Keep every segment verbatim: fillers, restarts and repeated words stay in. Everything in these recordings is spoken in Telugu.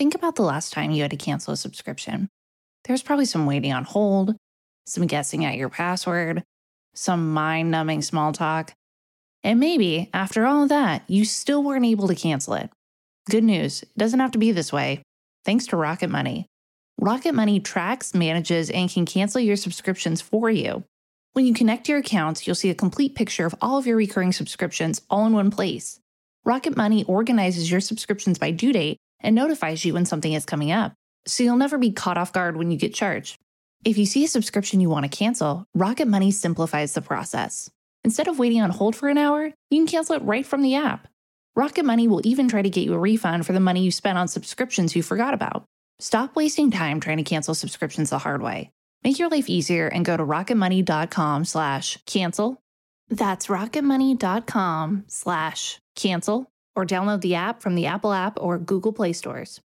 think about the last time you had to cancel a subscription. There's probably some waiting on hold, some guessing at your password, some mind-numbing small talk. And maybe, after all of that, you still weren't able to cancel it. Good news, it doesn't have to be this way. Thanks to Rocket Money. Rocket Money tracks, manages, and can cancel your subscriptions for you. When you connect your accounts, you'll see a complete picture of all of your recurring subscriptions all in one place. Rocket Money organizes your subscriptions by due date and notifies you when something is coming up, so you'll never be caught off guard when you get charged. If you see a subscription you want to cancel, Rocket Money simplifies the process. Instead of waiting on hold for an hour, you can cancel it right from the app. Rocket Money will even try to get you a refund for the money you spent on subscriptions you forgot about. Stop wasting time trying to cancel subscriptions the hard way. Make your life easier and go to rocketmoney.com slash cancel. That's rocketmoney.com slash cancel or download the app from the Apple app or Google Play stores.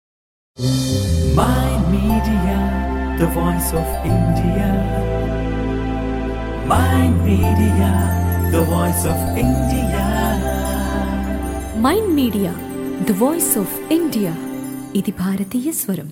Mind Media, the voice of India. Mind Media, the voice of India. Mind Media, the voice of India. ఇది భారతీయ స్వరం.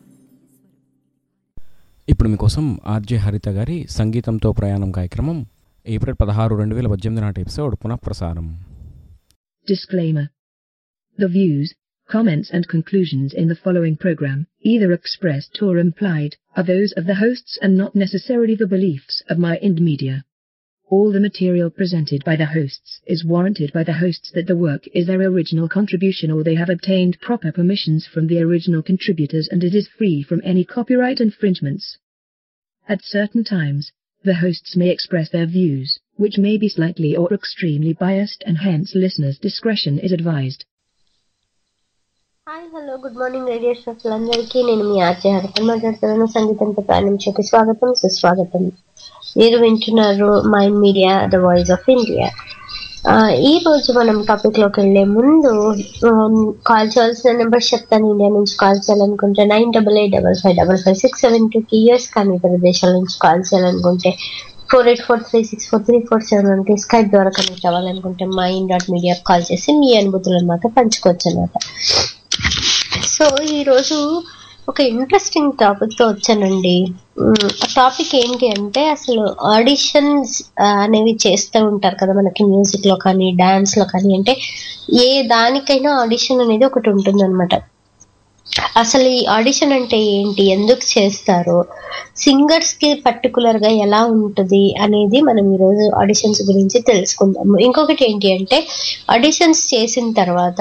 ఇప్పుడు మీకోసం ఆర్జే హరిత గారి సంగీతంతో ప్రయాణం కార్యక్రమం ఏప్రిల్ పదహారు రెండు వేల పద్దెనిమిది నాటి ఎపిసోడ్ పునఃప్రసారం. Disclaimer. The views, comments and conclusions in the following program, either expressed or implied, are those of the hosts and not necessarily the beliefs of Mind Media. All the material presented by the hosts is warranted by the hosts that the work is their original contribution or they have obtained proper permissions from the original contributors and it is free from any copyright infringements. At certain times, the hosts may express their views, which may be slightly or extremely biased and hence listeners' discretion is advised. Hi hello good morning radio శ్రోతలందరికీ నేను మీ ఆర్జే హరిత మాట్లాడుతున్నాను. సంగీతంతో ప్రారంభించే స్వాగతం సుస్వాగతం. మీరు వింటున్నారు mind media the voice of India. ఈ రోజు మనం టాపిక్ లోకి వెళ్లే ముందు కాల్ చేయాల్సిన నెంబర్ చెప్తాను. ఇండియా నుంచి కాల్ చేయాలనుకుంటే nine double eight double five double five six seven two కి యూఎస్ కానీ ఇతర దేశాల నుంచి కాల్ చేయాలనుకుంటే four eight four three six four three four seven one కి స్కైప్ ద్వారా కనెక్ట్ అవ్వాలనుకుంటే మైండ్ డాట్ మీడియా కాల్ చేసి మీ అనుభూతులను మాతో పంచుకోవచ్చు అన్నమాట. సో ఈరోజు ఒక ఇంట్రెస్టింగ్ టాపిక్ తో వచ్చానండి. ఆ టాపిక్ ఏంటి అంటే అసలు ఆడిషన్స్ అనేవి చేస్తూ ఉంటారు కదా మనకి మ్యూజిక్ లో కానీ డాన్స్ లో కానీ. అంటే ఏ దానికైనా ఆడిషన్ అనేది ఒకటి ఉంటుంది అనమాట. అసలు ఈ ఆడిషన్ అంటే ఏంటి, ఎందుకు చేస్తారు, సింగర్స్ కి పర్టికులర్ గా ఎలా ఉంటుంది అనేది మనం ఈరోజు ఆడిషన్స్ గురించి తెలుసుకుందాము. ఇంకొకటి ఏంటి అంటే ఆడిషన్స్ చేసిన తర్వాత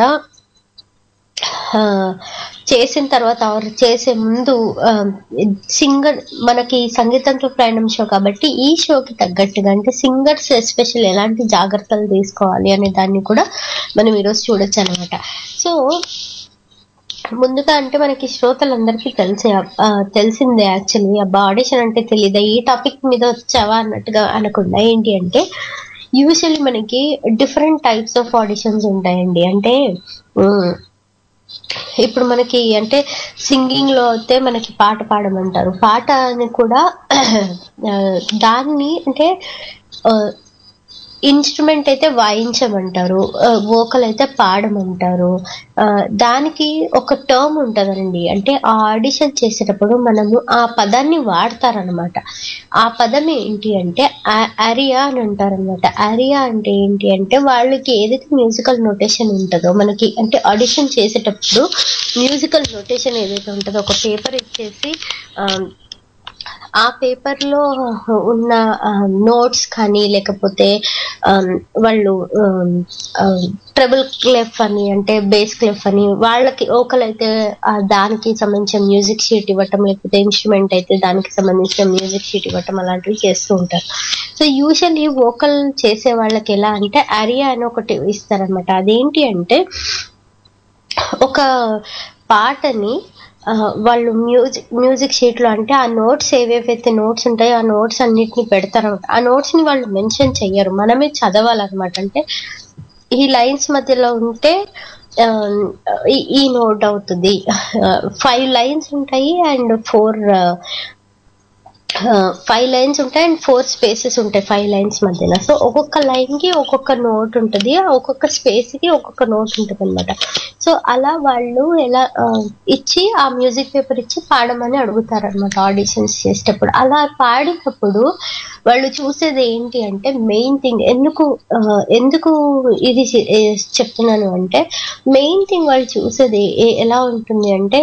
చేసిన తర్వాత చేసే ముందు సింగర్ మనకి సంగీతంతో ప్రయాణం షో కాబట్టి ఈ షోకి తగ్గట్టుగా అంటే సింగర్స్ ఎస్పెషల్ ఎలాంటి జాగ్రత్తలు తీసుకోవాలి అనే దాన్ని కూడా మనం ఈరోజు చూడొచ్చు అనమాట. సో ముందుగా అంటే మనకి శ్రోతలందరికీ తెలిసే తెలిసిందే యాక్చువల్లీ అబ్బా ఆడిషన్ అంటే తెలీదా, ఈ టాపిక్ మీద వచ్చావా అన్నట్టుగా అనకుండా ఏంటి అంటే యూజువల్లీ మనకి డిఫరెంట్ టైప్స్ ఆఫ్ ఆడిషన్స్ ఉంటాయండి. అంటే ఇప్పుడు మనకి అంటే సింగింగ్ లో అయితే మనకి పాట పాడమంటారు, పాట అని కూడా దాన్ని అంటే ఇన్స్ట్రుమెంట్ అయితే వాయించమంటారు, వోకల్ అయితే పాడమంటారు. దానికి ఒక టర్మ్ ఉంటుందండి. అంటే ఆ ఆడిషన్ చేసేటప్పుడు మనము ఆ పదాన్ని వాడతారనమాట. ఆ పదం ఏంటి అంటే ఆరియా అని అంటారనమాట. ఆరియా అంటే ఏంటి అంటే వాళ్ళకి ఏదైతే మ్యూజికల్ నోటేషన్ ఉంటుందో మనకి అంటే ఆడిషన్ చేసేటప్పుడు మ్యూజికల్ నోటేషన్ ఏదైతే ఉంటుందో ఒక పేపర్ ఇచ్చేసి ఆ పేపర్ లో ఉన్న నోట్స్ కానీ లేకపోతే వాళ్ళు ట్రెబుల్ క్లెఫ్ అని అంటే బేస్ క్లెఫ్ అని వాళ్ళకి వోకల్ అయితే దానికి సంబంధించిన మ్యూజిక్ షీట్ ఇవ్వటం, లేకపోతే ఇన్స్ట్రుమెంట్ అయితే దానికి సంబంధించిన మ్యూజిక్ షీట్ ఇవ్వటం అలాంటివి చేస్తూ ఉంటారు. సో యూజువల్లీ వోకల్ చేసే వాళ్ళకి ఎలా అంటే ఆరియా అని ఒకటి ఇస్తారనమాట. అదేంటి అంటే ఒక పాటని వాళ్ళు మ్యూజిక్ మ్యూజిక్ షీట్ లో అంటే ఆ నోట్స్ ఏవేవైతే నోట్స్ ఉంటాయో ఆ నోట్స్ అన్నిటిని పెడతారు. ఆ నోట్స్ ని వాళ్ళు మెన్షన్ చెయ్యరు, మనమే చదవాలన్నమాట. అంటే ఈ లైన్స్ మధ్యలో ఉంటే ఈ నోట్ అవుతుంది. ఫైవ్ లైన్స్ ఉంటాయి అండ్ ఫోర్ ఫైవ్ లైన్స్ ఉంటాయి అండ్ ఫోర్ స్పేసెస్ ఉంటాయి ఫైవ్ లైన్స్ మధ్యలో. సో ఒక్కొక్క లైన్ కి ఒక్కొక్క నోట్ ఉంటుంది, ఒక్కొక్క స్పేస్ కి ఒక్కొక్క నోట్ ఉంటుంది అనమాట. సో అలా వాళ్ళు ఎలా ఇచ్చి ఆ మ్యూజిక్ పేపర్ ఇచ్చి పాడమని అడుగుతారు అనమాట ఆడిషన్స్ చేసేటప్పుడు. అలా పాడినప్పుడు వాళ్ళు చూసేది ఏంటి అంటే మెయిన్ థింగ్, ఎందుకు ఎందుకు ఇది చెప్తున్నాను అంటే మెయిన్ థింగ్ వాళ్ళు చూసేది ఎలా ఉంటుంది అంటే,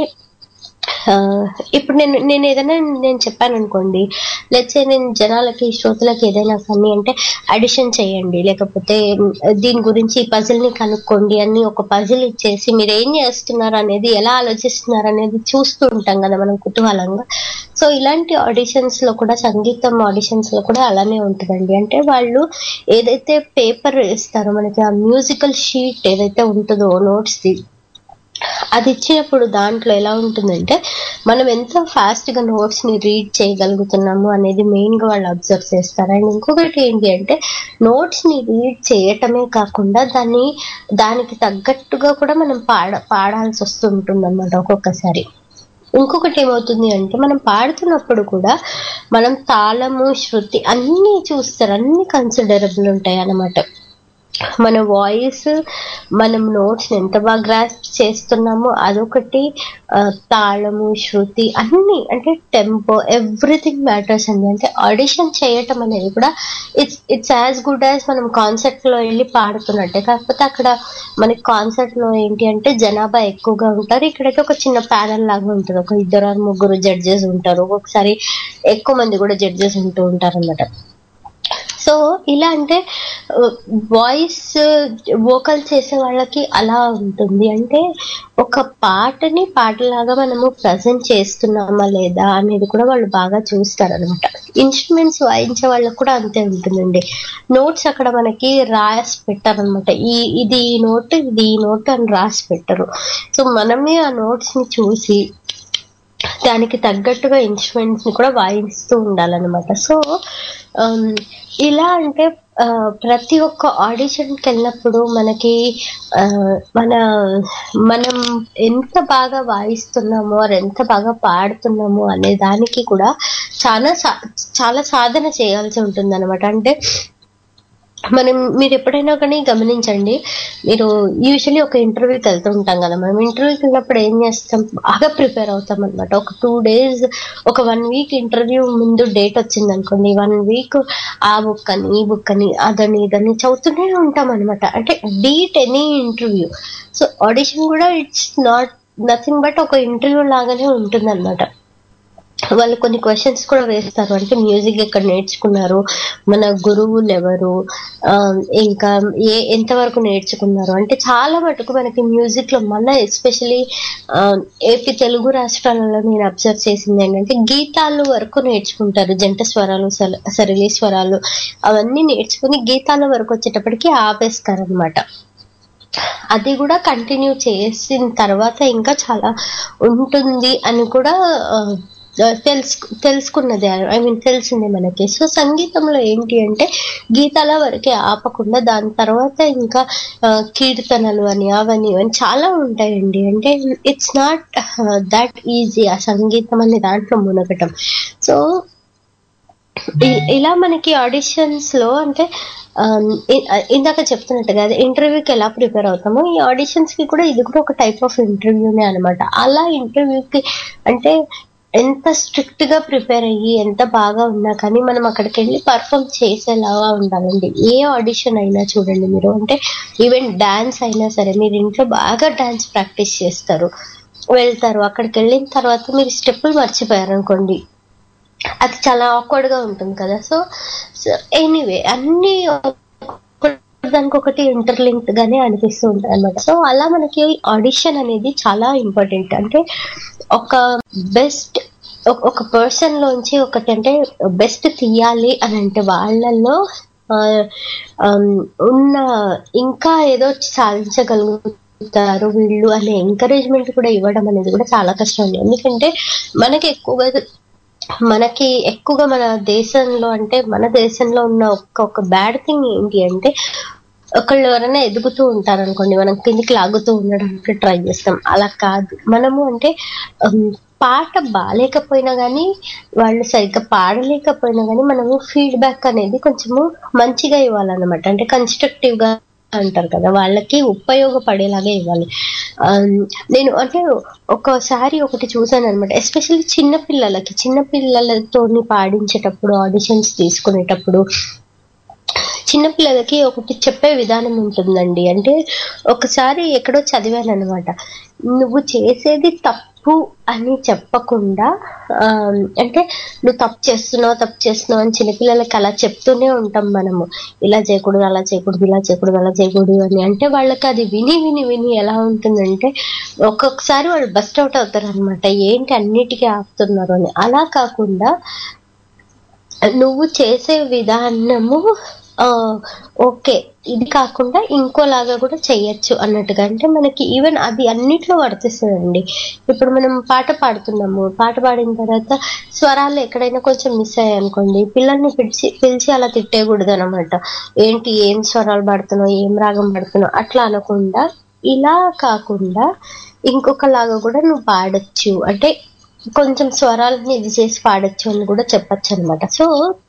ఇప్పుడు నేను నేను ఏదైనా నేను చెప్పాను అనుకోండి, లెట్స్ సే నేను జనాలకి శ్రోతలకి ఏదైనా కానీ అంటే అడిషన్ చేయండి, లేకపోతే దీని గురించి ఈ పజిల్ ని కనుక్కోండి అని ఒక పజిల్ ఇచ్చేసి మీరు ఏం చేస్తున్నారు అనేది, ఎలా ఆలోచిస్తున్నారు అనేది చూస్తూ ఉంటాం కదా మనం కుతూహలంగా. సో ఇలాంటి ఆడిషన్స్ లో కూడా, సంగీతం ఆడిషన్స్ లో కూడా అలానే ఉంటుందండి. అంటే వాళ్ళు ఏదైతే పేపర్ ఇస్తారో మనకి, ఆ మ్యూజికల్ షీట్ ఏదైతే ఉంటుందో నోట్స్ ది, అది ఇచ్చినప్పుడు దాంట్లో ఎలా ఉంటుందంటే మనం ఎంత ఫాస్ట్ గా నోట్స్ ని రీడ్ చేయగలుగుతున్నాము అనేది మెయిన్ గా వాళ్ళు అబ్జర్వ్ చేస్తారు. అండ్ ఇంకొకటి ఏంటి అంటే నోట్స్ ని రీడ్ చేయటమే కాకుండా దాన్ని దానికి తగ్గట్టుగా కూడా మనం పాడ పాడాల్సి వస్తుంటుంది అనమాట ఒక్కొక్కసారి. ఇంకొకటి ఏమవుతుంది అంటే మనం పాడుతున్నప్పుడు కూడా మనం తాళము, శృతి అన్ని చూస్తారు, అన్ని కన్సిడరబుల్ ఉంటాయి అన్నమాట. మన వాయిస్, మనం నోట్స్ ఎంత బాగా గ్రాస్ప్ చేస్తున్నామో అదొకటి, తాళము, శృతి అన్ని, అంటే టెంపో, ఎవ్రీథింగ్ మ్యాటర్స్ అండి. అంటే ఆడిషన్ చేయటం అనేది కూడా it's it's as good as మనం కాన్సర్ట్ లో వెళ్ళి పాడుతున్నట్టే. కాకపోతే అక్కడ మనకి కాన్సర్ట్ లో ఏంటి అంటే జనాభా ఎక్కువగా ఉంటారు, ఇక్కడైతే ఒక చిన్న ప్యానల్ లాగా ఉంటుంది, ఒక ఇద్దరు ముగ్గురు జడ్జెస్ ఉంటారు, ఒక్కొక్కసారి ఎక్కువ మంది కూడా జడ్జెస్ ఉంటూ ఉంటారు అన్నమాట. సో ఇలా అంటే వాయిస్ వోకల్ చేసే వాళ్ళకి అలా ఉంటుంది. అంటే ఒక పాటని పాటలాగా మనము ప్రజెంట్ చేస్తున్నామా లేదా అనేది కూడా వాళ్ళు బాగా చూస్తారు అనమాట. ఇన్స్ట్రుమెంట్స్ వాయించే వాళ్ళకి కూడా అంతే ఉంటుందండి. నోట్స్ అక్కడ మనకి రాసి పెట్టారనమాట, ఈ ఇది ఈ నోట్, ఇది ఈ నోట్ అని రాసి పెట్టరు. సో మనమే ఆ నోట్స్ ని చూసి దానికి తగ్గట్టుగా ఇన్స్ట్రుమెంట్స్ ని కూడా వాయిస్తూ ఉండాలన్నమాట. సో ఇలా అంటే ప్రతి ఒక్క ఆడిషన్కి వెళ్ళినప్పుడు మనకి మన మనం ఎంత బాగా వాయిస్తున్నామో, ఎంత బాగా పాడుతున్నామో అనే దానికి కూడా చాలా చాలా సాధన చేయాల్సి ఉంటుంది అనమాట. అంటే మనం మీరు ఎప్పుడైనా కానీ గమనించండి, మీరు యూజువల్లీ ఒక ఇంటర్వ్యూకి వెళ్తూ ఉంటాం కదా, మనం ఇంటర్వ్యూకి వెళ్ళినప్పుడు ఏం చేస్తాం, బాగా ప్రిపేర్ అవుతాం అనమాట. ఒక టూ డేస్ ఒక వన్ వీక్ ఇంటర్వ్యూ ముందు డేట్ వచ్చింది అనుకోండి, వన్ వీక్ ఆ బుక్ అని ఈ బుక్ అని అదని ఇదని చదువుతూనే ఉంటాం అనమాట. అంటే be it any interview. So audition కూడా ఇట్స్ నాట్ నథింగ్ బట్ ఒక ఇంటర్వ్యూ లాగానే ఉంటుంది అనమాట. వాళ్ళు కొన్ని క్వశ్చన్స్ కూడా వేస్తారు, అంటే మ్యూజిక్ ఎక్కడ నేర్చుకున్నారు, మన గురువులు ఎవరు, ఇంకా ఏ ఎంతవరకు నేర్చుకున్నారు, అంటే చాలా మటుకు మనకి మ్యూజిక్ లో మన ఎస్పెషలీ ఏపీ తెలుగు రాష్ట్రాలలో నేను అబ్జర్వ్ చేసింది ఏంటంటే గీతాలు వరకు నేర్చుకుంటారు, జంట స్వరాలు, సరళి స్వరాలు అవన్నీ నేర్చుకుని గీతాల వరకు వచ్చేటప్పటికి ఆపేస్తారు అనమాట. అది కూడా కంటిన్యూ చేసిన తర్వాత ఇంకా చాలా ఉంటుంది అని కూడా తెలుసు తెలుసుకున్నది ఐ మీన్ తెలిసిందే మనకి. సో సంగీతంలో ఏంటి అంటే గీతాల వరకే ఆపకుండా దాని తర్వాత ఇంకా కీర్తనలు అని అవని అని చాలా ఉంటాయండి. అంటే ఇట్స్ నాట్ దట్ ఈజీ ఆ సంగీతం అనే దాంట్లో మునగటం. సో ఇలా మనకి ఆడిషన్స్ లో అంటే ఇందాక చెప్తున్నట్టుగా అదే ఇంటర్వ్యూకి ఎలా ప్రిపేర్ అవుతామో ఈ ఆడిషన్స్ కి కూడా ఇది కూడా ఒక టైప్ ఆఫ్ ఇంటర్వ్యూనే అనమాట. అలా ఇంటర్వ్యూకి అంటే ఎంత స్ట్రిక్ట్ గా ప్రిపేర్ అయ్యి ఎంత బాగా ఉన్నా కానీ మనం అక్కడికి వెళ్ళి పర్ఫామ్ చేసేలాగా ఉండాలండి. ఏ ఆడిషన్ అయినా చూడండి మీరు, అంటే ఈవెన్ డాన్స్ అయినా సరే, మీరు ఇంట్లో బాగా డాన్స్ ప్రాక్టీస్ చేస్తారు, వెళ్తారు, అక్కడికి వెళ్ళిన తర్వాత మీరు స్టెప్పులు మర్చిపోయారు అనుకోండి, అది చాలా ఆక్వర్డ్ గా ఉంటుంది కదా. సో ఎనీవే అన్ని దానికి ఒకటి ఇంటర్లింక్డ్ గానే అనిపిస్తూ ఉంటుంది అనమాట. సో అలా మనకి ఆడిషన్ అనేది చాలా ఇంపార్టెంట్. అంటే ఒక బెస్ట్ ఒక పర్సన్ లోంచి ఒకటి అంటే బెస్ట్ తీయాలి అని అంటే వాళ్ళల్లో ఉన్న ఇంకా ఏదో సాధించగలుగుతారు వీళ్ళు అనే ఎంకరేజ్మెంట్ కూడా ఇవ్వడం అనేది కూడా చాలా కష్టం అండి. ఎందుకంటే మనకి ఎక్కువగా మనకి ఎక్కువగా మన దేశంలో అంటే మన దేశంలో ఉన్న ఒక్క ఒక బ్యాడ్ థింగ్ ఏంటి అంటే ఒకళ్ళు ఎవరైనా ఎదుగుతూ ఉంటారు అనుకోండి, మనం కిందికి లాగుతూ ఉండడానికి ట్రై చేస్తాం. అలా కాదు, మనము అంటే పాట బాగాలేకపోయినా కానీ, వాళ్ళు సరిగ్గా పాడలేకపోయినా కానీ మనము ఫీడ్బ్యాక్ అనేది కొంచెము మంచిగా ఇవ్వాలన్నమాట. అంటే కన్స్ట్రక్టివ్ గా అంటారు కదా, వాళ్ళకి ఉపయోగపడేలాగా ఇవ్వాలి. నేను అంటే ఒకసారి ఒకటి చూసాను అనమాట, ఎస్పెషల్లీ చిన్నపిల్లలకి చిన్నపిల్లలతో పాడించేటప్పుడు, ఆడిషన్స్ తీసుకునేటప్పుడు చిన్నపిల్లలకి ఒకటి చెప్పే విధానం ఉంటుందండి. అంటే ఒకసారి ఎక్కడో చదివాను అనమాట, నువ్వు చేసేది తప్పు అని చెప్పకుండా, అంటే నువ్వు తప్పు చేస్తున్నావు తప్పు చేస్తున్నావు అని చిన్నపిల్లలకి అలా చెప్తూనే ఉంటాం మనము, ఇలా చేయకూడదు అలా చేయకూడదు ఇలా చేయకూడదు అలా చేయకూడదు అని. అంటే వాళ్ళకి అది విని విని విని ఎలా ఉంటుందంటే ఒక్కొక్కసారి వాళ్ళు బస్ట్ అవుట్ అవుతారు అనమాట, ఏంటి అన్నిటికీ ఆపుతున్నారు అని. అలా కాకుండా నువ్వు చేసే విధానము ఓకే, ఇది కాకుండా ఇంకోలాగా కూడా చెయ్యొచ్చు అన్నట్టుగా. అంటే మనకి ఈవెన్ అది అన్నిట్లో వర్తిస్తుందండి. ఇప్పుడు మనం పాట పాడుతున్నాము, పాట పాడిన తర్వాత స్వరాలు ఎక్కడైనా కొంచెం మిస్ అయ్యాయి అనుకోండి, పిల్లల్ని పిలిచి పిలిచి అలా తిట్టేయకూడదు అనమాట. ఏంటి ఏం స్వరాలు పాడుతున్నావు, ఏం రాగం పాడుతున్నావు అట్లా అనకుండా, ఇలా కాకుండా ఇంకొకలాగా కూడా నువ్వు పాడొచ్చు, అంటే కొంచెం స్వరాలని ఇది చేసి పాడొచ్చు అని కూడా చెప్పచ్చు అనమాట. సో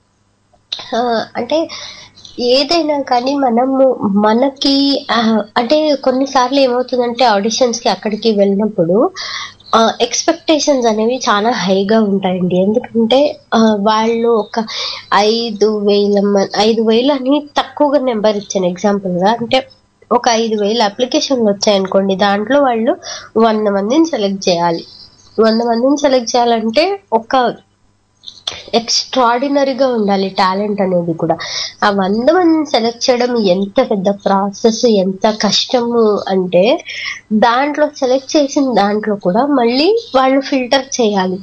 అంటే ఏదైనా కానీ మనము మనకి అంటే కొన్నిసార్లు ఏమవుతుందంటే ఆడిషన్స్ కి అక్కడికి వెళ్ళినప్పుడు ఎక్స్పెక్టేషన్స్ అనేవి చాలా హైగా ఉంటాయండి. ఎందుకంటే వాళ్ళు ఒక ఐదు వేల ఐదు వేలు అని తక్కువగా నెంబర్ ఇచ్చాను ఎగ్జాంపుల్ గా. అంటే ఒక ఐదు వేలు అప్లికేషన్లు వచ్చాయనుకోండి, దాంట్లో వాళ్ళు వంద మందిని సెలెక్ట్ చేయాలి. వంద మందిని సెలెక్ట్ చేయాలంటే ఒక ఎక్స్ట్రాడినరీగా ఉండాలి టాలెంట్ అనేది కూడా. ఆ వంద మందిని సెలెక్ట్ చేయడం ఎంత పెద్ద ప్రాసెస్, ఎంత కష్టము అంటే దాంట్లో సెలెక్ట్ చేసిన దాంట్లో కూడా మళ్ళీ వాళ్ళు ఫిల్టర్ చేయాలి.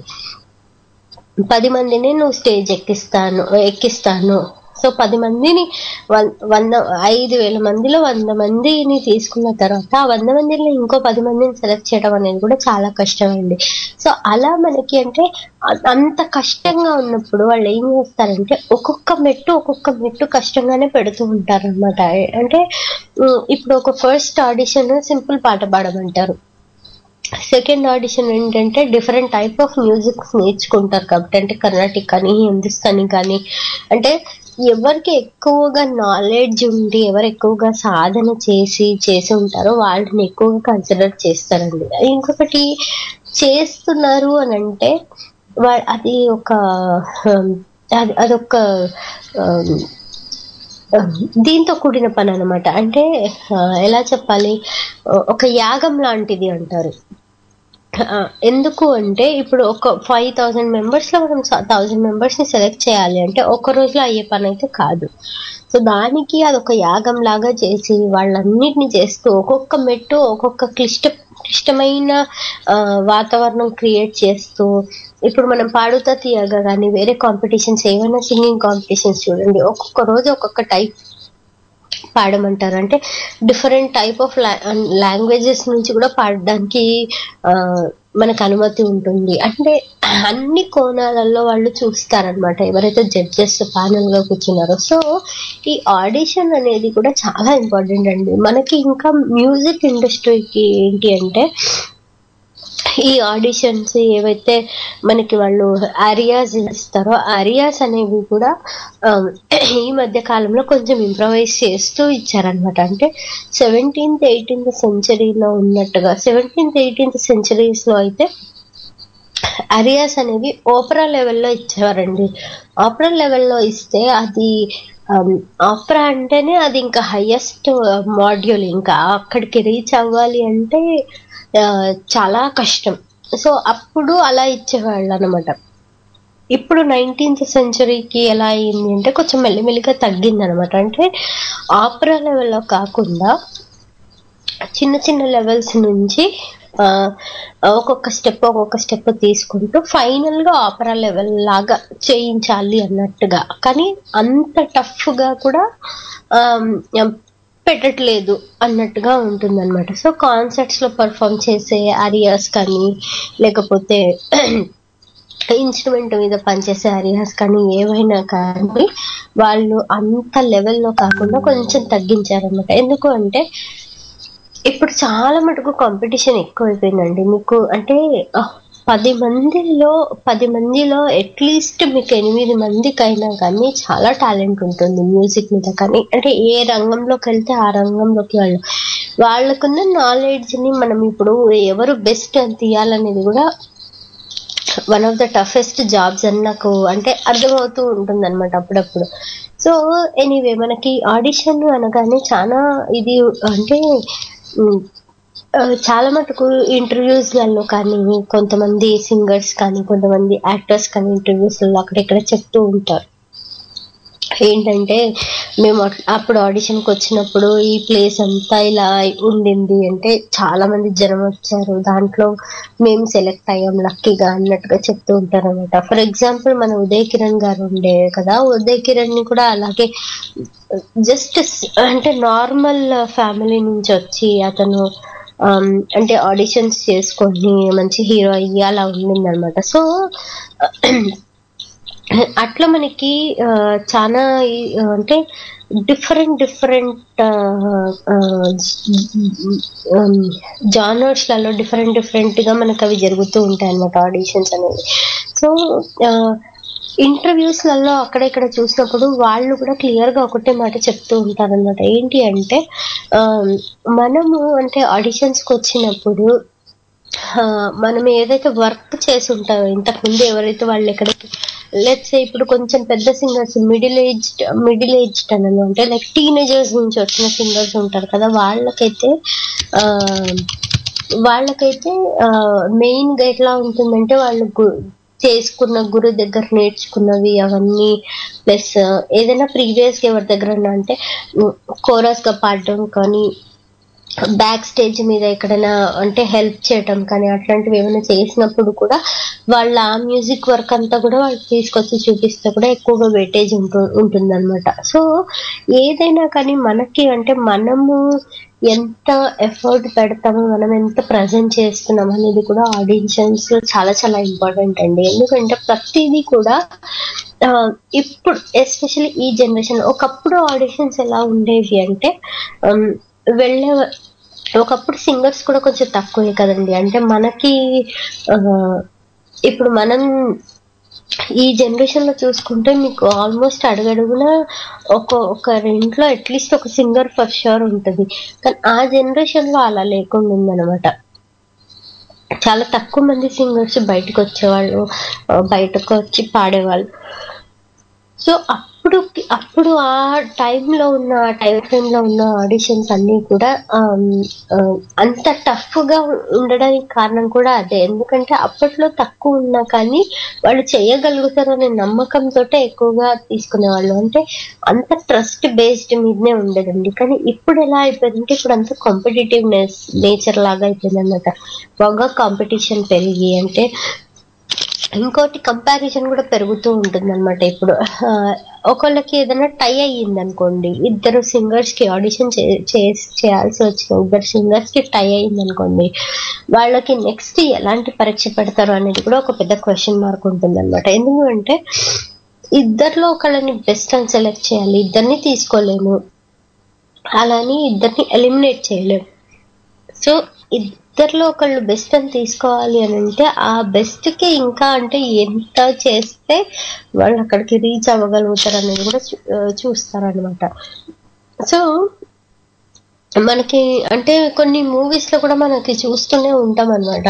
పది మందిని నువ్వు స్టేజ్ ఎక్కిస్తాను ఎక్కిస్తాను సో పది మందిని వంద ఐదు వేల మందిలో వంద మందిని తీసుకున్న తర్వాత ఆ వంద మందిలో ఇంకో పది మందిని సెలెక్ట్ చేయడం అనేది కూడా చాలా కష్టం అండి. సో అలా మనకి అంటే అంత కష్టంగా ఉన్నప్పుడు వాళ్ళు ఏం చేస్తారంటే ఒక్కొక్క మెట్టు ఒక్కొక్క మెట్టు కష్టంగానే పెడుతూ ఉంటారు అనమాట. అంటే ఇప్పుడు ఒక ఫస్ట్ ఆడిషన్ సింపుల్ పాట పాడమంటారు, సెకండ్ ఆడిషన్ ఏంటంటే డిఫరెంట్ టైప్ ఆఫ్ మ్యూజిక్ నేర్చుకుంటారు కాబట్టి, అంటే కర్ణాటిక్ కానీ హిందుస్థానీ కానీ, అంటే ఎవరికి ఎక్కువగా నాలెడ్జ్ ఉండి ఎవరు ఎక్కువగా సాధన చేసి చేసి ఉంటారో వాళ్ళని ఎక్కువగా కన్సిడర్ చేస్తారండి. ఇంకొకటి చేస్తున్నారు అని అంటే అది ఒక అదొక దీంతో కూడిన పని అనమాట. అంటే ఎలా చెప్పాలి, ఒక యాగం లాంటిది అంటారు. ఎందుకు అంటే ఇప్పుడు ఒక ఫైవ్ థౌజండ్ మెంబర్స్ లో మనం థౌజండ్ మెంబర్స్ ని సెలెక్ట్ చేయాలి అంటే ఒక్క రోజులో అయ్యే పని అయితే కాదు. సో దానికి అదొక యాగం లాగా చేసి వాళ్ళన్నిటిని చేస్తూ ఒక్కొక్క మెట్టు ఒక్కొక్క క్లిష్ట క్లిష్టమైన వాతావరణం క్రియేట్ చేస్తూ, ఇప్పుడు మనం పాడుతా తీయగా కానీ వేరే కాంపిటీషన్స్ ఏమైనా సింగింగ్ కాంపిటీషన్స్ చూడండి, ఒక్కొక్క రోజు ఒక్కొక్క టైప్ పాడమంటారు. అంటే డిఫరెంట్ టైప్ ఆఫ్ లాంగ్వేజెస్ నుంచి కూడా పాడడానికి మనకు అనుమతి ఉంటుంది. అంటే అన్ని కోణాలలో వాళ్ళు చూస్తారనమాట ఎవరైతే జడ్జెస్ ప్యానల్ గా కూర్చున్నారో. సో ఈ ఆడిషన్ అనేది కూడా చాలా ఇంపార్టెంట్ అండి మనకి. ఇంకా మ్యూజిక్ ఇండస్ట్రీకి ఏంటి అంటే ఈ ఆడిషన్స్ ఏవైతే మనకి వాళ్ళు ఆరియాస్ ఇస్తారో ఆరియాస్ అనేవి కూడా ఈ మధ్య కాలంలో కొంచెం ఇంప్రవైజ్ చేస్తూ ఇచ్చారనమాట. అంటే సెవెంటీన్త్ ఎయిటీన్త్ సెంచరీలో ఉన్నట్టుగా, సెవెంటీన్త్ ఎయిటీన్త్ సెంచరీస్ లో అయితే ఆరియాస్ అనేవి ఓపెరా లెవెల్లో ఇచ్చేవారండి. ఓపెరా లెవెల్లో ఇస్తే అది ఆపరా అంటేనే అది ఇంకా హైయెస్ట్ మాడ్యూల్, ఇంకా అక్కడికి రీచ్ అవ్వాలి అంటే చాలా కష్టం. సో అప్పుడు అలా ఇచ్చేవాళ్ళు అనమాట. ఇప్పుడు నైన్టీన్త్ సెంచరీకి ఎలా అయింది అంటే కొంచెం మెల్లిమెల్లిగా తగ్గింది అనమాట. అంటే ఆపరా లెవెల్లో కాకుండా చిన్న చిన్న లెవెల్స్ నుంచి ఒక్కొక్క స్టెప్ ఒక్కొక్క స్టెప్ తీసుకుంటూ ఫైనల్ గా ఆపరా లెవెల్ లాగా చేయించాలి అన్నట్టుగా. కానీ అంత టఫ్ గా కూడా పెట్టట్లేదు అన్నట్టుగా ఉంటుందన్నమాట. సో కాన్సర్ట్స్ లో పర్ఫామ్ చేసే ఆరియాస్ కానీ లేకపోతే ఇన్స్ట్రుమెంట్ మీద పనిచేసే ఆరియాస్ కానీ ఏవైనా కానీ వాళ్ళు అంత లెవెల్లో కాకుండా కొంచెం తగ్గించారన్నమాట. ఎందుకు అంటే ఇప్పుడు చాలా మటుకు కాంపిటీషన్ ఎక్కువైపోయిందండి మీకు. అంటే పది మందిలో పది మందిలో అట్లీస్ట్ మీకు ఎనిమిది మందికైనా కానీ చాలా టాలెంట్ ఉంటుంది మ్యూజిక్ మీద. కానీ అంటే ఏ రంగంలోకి వెళ్తే ఆ రంగంలోకి వాళ్ళు వాళ్ళకున్న నాలెడ్జ్ని మనం ఇప్పుడు ఎవరు బెస్ట్ అని తీయాలనేది కూడా one of the toughest jobs అని నాకు అంటే అర్థమవుతూ ఉంటుంది అనమాట అప్పుడప్పుడు. సో ఎనీవే మనకి ఆడిషన్ అనగానే చాలా ఇది అంటే చాలా మటుకు ఇంటర్వ్యూస్లలో కానీ కొంతమంది సింగర్స్ కానీ కొంతమంది యాక్టర్స్ కానీ ఇంటర్వ్యూస్లలో అక్కడెక్కడ చెప్తూ ఉంటారు ఏంటంటే మేము అప్పుడు ఆడిషన్కి వచ్చినప్పుడు ఈ ప్లేస్ అంతా ఇలా ఉండింది అంటే చాలా మంది జనం వచ్చారు, దాంట్లో మేము సెలెక్ట్ అయ్యాం లక్కీగా అన్నట్టుగా చెప్తూ ఉంటారు అనమాట. ఫర్ ఎగ్జాంపుల్ మన ఉదయ్ కిరణ్ గారు ఉండే కదా, ఉదయ్ కిరణ్ ని కూడా అలాగే జస్ట్ అంటే నార్మల్ ఫ్యామిలీ నుంచి వచ్చి అతను అంటే ఆడిషన్స్ చేసుకొని మంచి హీరో అయ్యి అలా ఉండింది అనమాట. సో అట్లా మనకి చాలా అంటే డిఫరెంట్ డిఫరెంట్ జానర్స్లలో డిఫరెంట్ డిఫరెంట్ గా మనకు అవి జరుగుతూ ఉంటాయి అన్నమాట ఆడిషన్స్ అనేవి. సో ఇంటర్వ్యూస్లలో అక్కడెక్కడ చూసినప్పుడు వాళ్ళు కూడా క్లియర్ గా ఒకటే మాట చెప్తూ ఉంటారు అనమాట. ఏంటి అంటే మనము అంటే ఆడిషన్స్ కి వచ్చినప్పుడు మనం ఏదైతే వర్క్ చేసి ఉంటారో ఇంతకుముందు ఎవరైతే వాళ్ళు ఎక్కడికి లెట్స్ ఇప్పుడు కొంచెం పెద్ద singers middle aged middle aged అని అంటే లైక్ టీనేజర్స్ నుంచి వచ్చిన సింగర్స్ ఉంటారు కదా, వాళ్ళకైతే ఆ వాళ్ళకైతే మెయిన్ గా ఎట్లా ఉంటుందంటే వాళ్ళు చేసుకున్న గురు దగ్గర నేర్చుకున్నవి అవన్నీ ప్లస్ ఏదైనా ప్రీవియస్ గా ఎవరి దగ్గర అంటే కోరస్ గా పాడడం కానీ బ్యాక్ స్టేజ్ మీద ఎక్కడైనా అంటే హెల్ప్ చేయటం కానీ అట్లాంటివి ఏమైనా చేసినప్పుడు కూడా వాళ్ళ ఆ మ్యూజిక్ వర్క్ అంతా కూడా వాళ్ళు తీసుకొచ్చి చూపిస్తే కూడా ఎక్కువగా వెయిటేజ్ ఉంటు ఉంటుంది అనమాట. సో ఏదైనా కానీ మనకి అంటే మనము ఎంత ఎఫర్ట్ పెడతామో మనం ఎంత ప్రజెంట్ చేస్తున్నాం అనేది కూడా ఆడిషన్స్ చాలా చాలా ఇంపార్టెంట్ అండి. ఎందుకంటే ప్రతిదీ కూడా ఇప్పుడు ఎస్పెషల్లీ ఈ జనరేషన్, ఒకప్పుడు ఆడిషన్స్ ఎలా ఉండేవి అంటే వెళ్ళే ఒకప్పుడు సింగర్స్ కూడా కొంచెం తక్కువే కదండి. అంటే మనకి ఇప్పుడు మనం ఈ జనరేషన్ లో చూసుకుంటే మీకు ఆల్మోస్ట్ అడుగడుగున ఒక ఒక ఇంట్లో అట్లీస్ట్ ఒక సింగర్ ఫర్ షూర్ ఉంటుంది. కానీ ఆ జనరేషన్ లో అలా లేకుండా ఉందన్నమాట. చాలా తక్కువ మంది సింగర్స్ బయటకు వచ్చేవాళ్ళు, బయటకు వచ్చి పాడేవాళ్ళు. సో అప్పుడు అప్పుడు ఆ టైంలో ఉన్న ఆ టైం ఫ్రేమ్ లో ఉన్న ఆడిషన్స్ అన్ని కూడా అంత టఫ్ గా ఉండడానికి కారణం కూడా అదే. ఎందుకంటే అప్పట్లో తక్కువ ఉన్నా కానీ వాళ్ళు చేయగలుగుతారనే నమ్మకంతో ఎక్కువగా తీసుకునేవాళ్ళు. అంటే అంత ట్రస్ట్ బేస్డ్ మీదనే ఉండదండి. కానీ ఇప్పుడు ఎలా అయిపోయిందంటే ఇప్పుడు అంత కాంపిటేటివ్నెస్ నేచర్ లాగా అయిపోయింది అన్నమాట. బాగా కాంపిటీషన్ పెరిగి అంటే ఇంకోటి కంపారిజన్ కూడా పెరుగుతూ ఉంటుంది అనమాట. ఇప్పుడు ఒకళ్ళకి ఏదైనా టై అయ్యింది అనుకోండి, ఇద్దరు సింగర్స్ కి ఆడిషన్ చేయాల్సి వచ్చిన ఇద్దరు సింగర్స్ కి టై అయ్యింది అనుకోండి, వాళ్ళకి నెక్స్ట్ ఎలాంటి పరీక్ష పెడతారు అనేది కూడా ఒక పెద్ద క్వశ్చన్ మార్క్ ఉంటుంది అనమాట. ఎందుకంటే ఇద్దరిలో ఒకళ్ళని బెస్ట్ అని సెలెక్ట్ చేయాలి, ఇద్దరిని తీసుకోలేము, అలాని ఇద్దరిని ఎలిమినేట్ చేయలేము. సో ఇద్దరిలో ఒకళ్ళు బెస్ట్ అని తీసుకోవాలి అని అంటే ఆ బెస్ట్ కి ఇంకా అంటే ఎంత చేస్తే వాళ్ళు అక్కడికి రీచ్ అవ్వగలుగుతారు అనేది కూడా చూస్తారనమాట. సో మనకి అంటే కొన్ని మూవీస్ లో కూడా మనకి చూస్తూనే ఉంటాం అనమాట.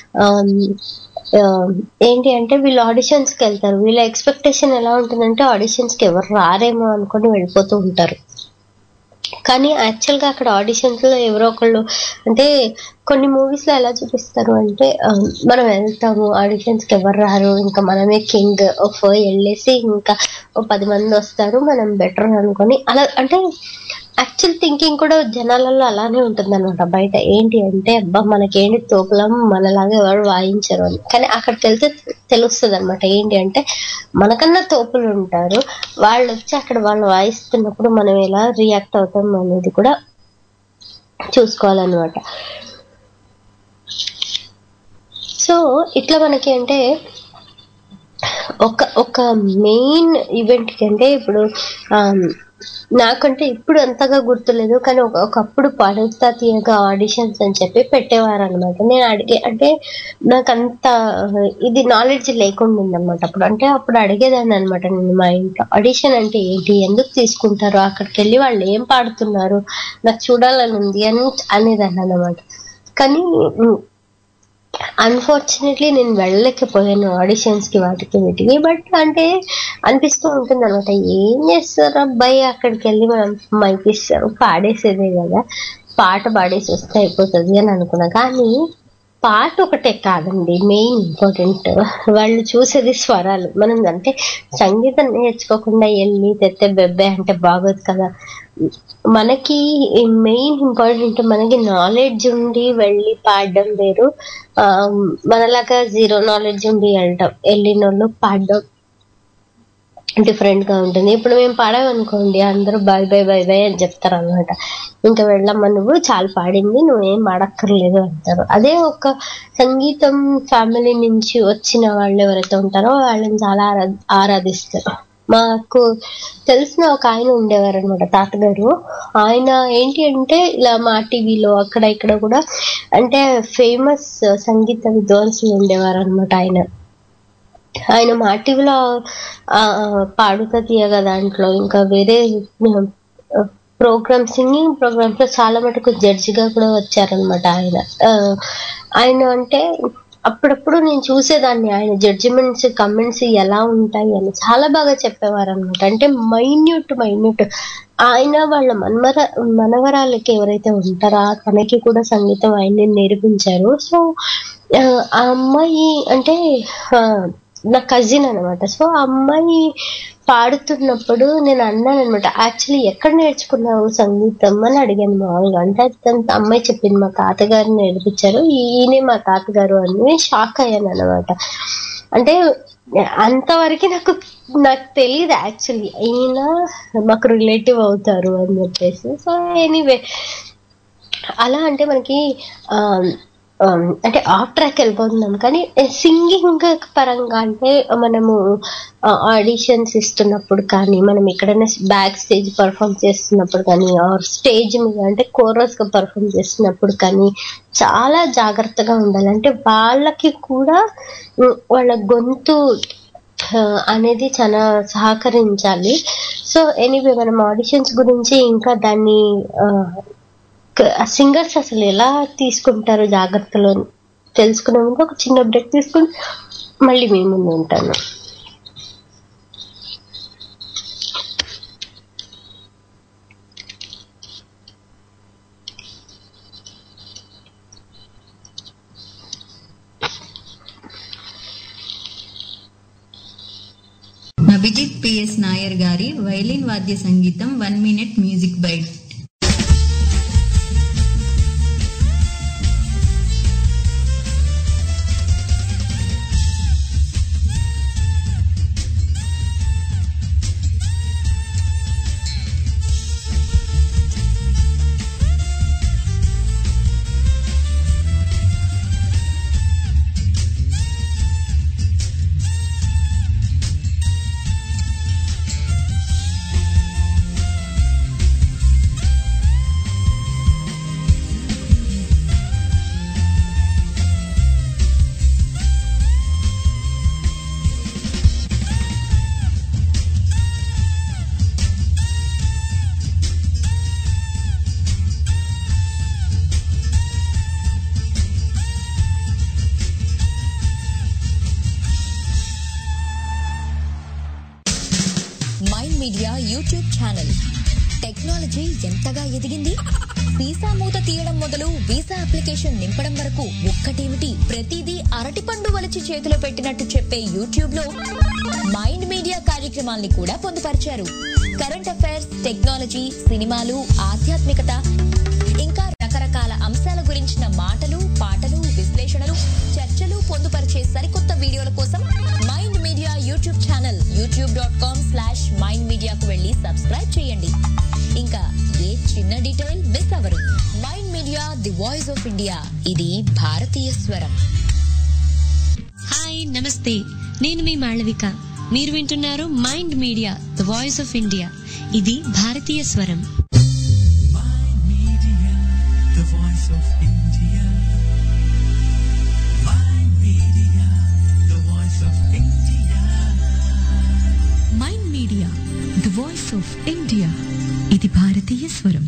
ఏంటి అంటే వీళ్ళు ఆడిషన్స్ కి వెళ్తారు, వీళ్ళ ఎక్స్పెక్టేషన్ ఎలా ఉంటుందంటే ఆడిషన్స్ కి ఎవరు రారేమో అనుకొని వెళ్ళిపోతూ ఉంటారు. కానీ యాక్చువల్ గా అక్కడ ఆడిషన్స్ లో ఎవరో ఒకళ్ళు అంటే కొన్ని మూవీస్ లో ఎలా చూపిస్తారు అంటే మనం వెళ్తాము ఆడిషన్స్ కి ఎవరు రారు, ఇంకా మనమే కింగ్ ఆఫ్ వెళ్ళేసి ఇంకా ఓ పది మంది వస్తారు మనం బెటర్ అనుకొని అలా. అంటే యాక్చువల్ థింకింగ్ కూడా జనాలలో అలానే ఉంటుంది అనమాట. బయట ఏంటి అంటే అబ్బా మనకేంటి తోపులం మనలాగా ఎవరు వాయించరు అని. కానీ అక్కడికి వెళ్తే తెలుస్తుంది అనమాట ఏంటి అంటే మనకన్నా తోపులు ఉంటారు, వాళ్ళు వచ్చి అక్కడ వాళ్ళు వాయిస్తున్నప్పుడు మనం ఎలా రియాక్ట్ అవుతాం అనేది కూడా చూసుకోవాలన్నమాట. సో ఇట్లా మనకి అంటే ఒక ఒక మెయిన్ ఈవెంట్ కి అంటే ఇప్పుడు నాకంటే ఇప్పుడు అంతగా గుర్తులేదు, కానీ ఒకప్పుడు పాడుతా తీయగా ఆడిషన్స్ అని చెప్పి పెట్టేవారు అనమాట. నేను అడిగే అంటే నాకు అంత ఇది నాలెడ్జ్ లేకుండా అనమాట అప్పుడు. అంటే అప్పుడు అడిగేదాన్ని అనమాట నేను మా ఇంట్లో, ఆడిషన్ అంటే ఏంటి, ఎందుకు తీసుకుంటారు, అక్కడికి వెళ్ళి వాళ్ళు ఏం పాడుతున్నారు, నాకు చూడాలని ఉంది అని అనేదాన్ని అనమాట. కానీ అన్ఫార్చునేట్లీ నేను వెళ్ళలేకపోయాను ఆడిషన్స్ కి వాటికి వీటికి. బట్ అంటే అనిపిస్తూ ఉంటుంది అనమాట, ఏం చేస్తారు అబ్బాయి అక్కడికి వెళ్ళి మనం మైక్ ఇస్తారు పాడేసేదే కదా, పాట పాడేసి వస్తే అయిపోతుంది అని అనుకున్నా. కానీ పాట ఒకటే కాదండి మెయిన్ ఇంపార్టెంట్, వాళ్ళు చూసేది స్వరాలు. మనం అంటే సంగీతం నేర్చుకోకుండా వెళ్ళి తెత్తే బెబ్బే అంటే బాగోదు కదా. మనకి మెయిన్ ఇంపార్టెంట్ మనకి నాలెడ్జ్ ఉండి వెళ్ళి పాడడం వేరు, ఆ మనలాగా జీరో నాలెడ్జ్ ఉండి వెళ్ళటం వెళ్ళిన వాళ్ళు పాడడం డిఫరెంట్ గా ఉంటుంది. ఇప్పుడు మేము పాడామనుకోండి అందరూ బాయ్ బాయ్ బాయ్ బాయ్ అని చెప్తారు అనమాట, ఇంకా వెళ్ళమ్మా నువ్వు చాలా పాడింది నువ్వేం పాడక్కర్లేదు అంటారు. అదే ఒక సంగీతం ఫ్యామిలీ నుంచి వచ్చిన వాళ్ళు ఎవరైతే ఉంటారో వాళ్ళని చాలా ఆరా ఆరాధిస్తారు. మాకు తెలిసిన ఒక ఆయన ఉండేవారు అనమాట తాతగారు. ఆయన ఏంటి అంటే ఇలా మా టీవీలో అక్కడ ఇక్కడ కూడా అంటే ఫేమస్ సంగీత విద్వాంసులు ఉండేవారు అనమాట. ఆయన ఆయన మా టీవీలో పాడుతా తీయగా దాంట్లో ఇంకా వేరే ప్రోగ్రామ్ సింగింగ్ ప్రోగ్రామ్స్ లో చాలా మటుకు జడ్జిగా కూడా వచ్చారనమాట. ఆయన ఆయన అంటే అప్పుడప్పుడు నేను చూసేదాన్ని, ఆయన జడ్జిమెంట్స్ కమెంట్స్ ఎలా ఉంటాయి అని చాలా బాగా చెప్పేవారు అనమాట. అంటే మైన్యూట్ మైన్యూట్ ఆయన వాళ్ళ మనవర మనవరాలకి ఎవరైతే ఉంటారో తనకి కూడా సంగీతం ఆయన్ని నేర్పించారు. సో ఆ అమ్మాయి అంటే నా కజిన్ అనమాట. సో ఆ అమ్మాయి పాడుతున్నప్పుడు నేను అన్నాను అనమాట, యాక్చువల్లీ ఎక్కడ నేర్చుకున్నావు సంగీతం అని అడిగాను మామూలుగా. అంటే అమ్మాయి చెప్పింది మా తాతగారు నేర్పించారు, ఈయనే మా తాతగారు అని. షాక్ అయ్యాను అనమాట. అంటే అంతవరకు నాకు నాకు తెలియదు యాక్చువల్లీ ఈయన మాకు రిలేటివ్ అవుతారు అని చెప్పేసి. సో ఎనీవే అలా అంటే మనకి ఆ అంటే ఆఫ్ ట్రాక్ వెళ్ళిపోతున్నాం. కానీ సింగింగ్ పరంగా అంటే మనము ఆడిషన్స్ ఇస్తున్నప్పుడు కానీ, మనం ఎక్కడైనా బ్యాక్ స్టేజ్ పర్ఫామ్ చేస్తున్నప్పుడు కానీ, ఆర్ స్టేజ్ మీద అంటే కోరస్ గా పర్ఫామ్ చేస్తున్నప్పుడు కానీ చాలా జాగ్రత్తగా ఉండాలి. అంటే వాళ్ళకి కూడా వాళ్ళ గొంతు అనేది చాలా సహకరించాలి. సో ఎనీవే మనం ఆడిషన్స్ గురించి ఇంకా దాన్ని సింగర్స్ అసలు ఎలా తీసుకుంటారో జాగ్రత్తలో తెలుసుకునే ముందు ఒక చిన్న బ్రేక్ తీసుకుని మళ్ళీ మీ ముందు ఉంటాను. అభిజిత్ పిఎస్ నాయర్ గారి వైలిన్ వాద్య సంగీతం one minute music bite. Media YouTube channel. Technology ఎంతగా ఎదిగింది. వీసా మూత తీయడం మొదలు వీసా అప్లికేషన్ నింపడం వరకు ఒక్కటేమిటి ప్రతిదీ అరటిపండు వలిచి చేతిలో పెట్టినట్టు చెప్పే యూట్యూబ్ లో మైండ్ మీడియా కార్యక్రమాల్ని కూడా పొందుపరిచారు. కరెంట్ అఫైర్స్, టెక్నాలజీ, సినిమాలు, ఆధ్యాత్మికత ఇంకా రకరకాల అంశాల గురించిన మాటలు, పాటలు, విశ్లేషణలు, చర్చలు పొందుపరిచే సరికొత్త వీడియోల కోసం mind media YouTube channel YouTube dot com slash mind మీడియాకు వెళ్లి సబ్స్క్రైబ్ చేయండి. ఇంకా ఏ చిన్న డీటెయిల్ మిస్ అవ్వరు. Mind media, the voice of India. ఇది భారతీయ స్వరం. హాయ్, నమస్తే. నేను మీ మాళవిక. మీరు వింటున్నారు mind media, the voice of India. ఇది భారతీయ స్వరం. The voice of India. My media, the voice of India. Mind media the voice of India. ఇది భారతీయ స్వరం.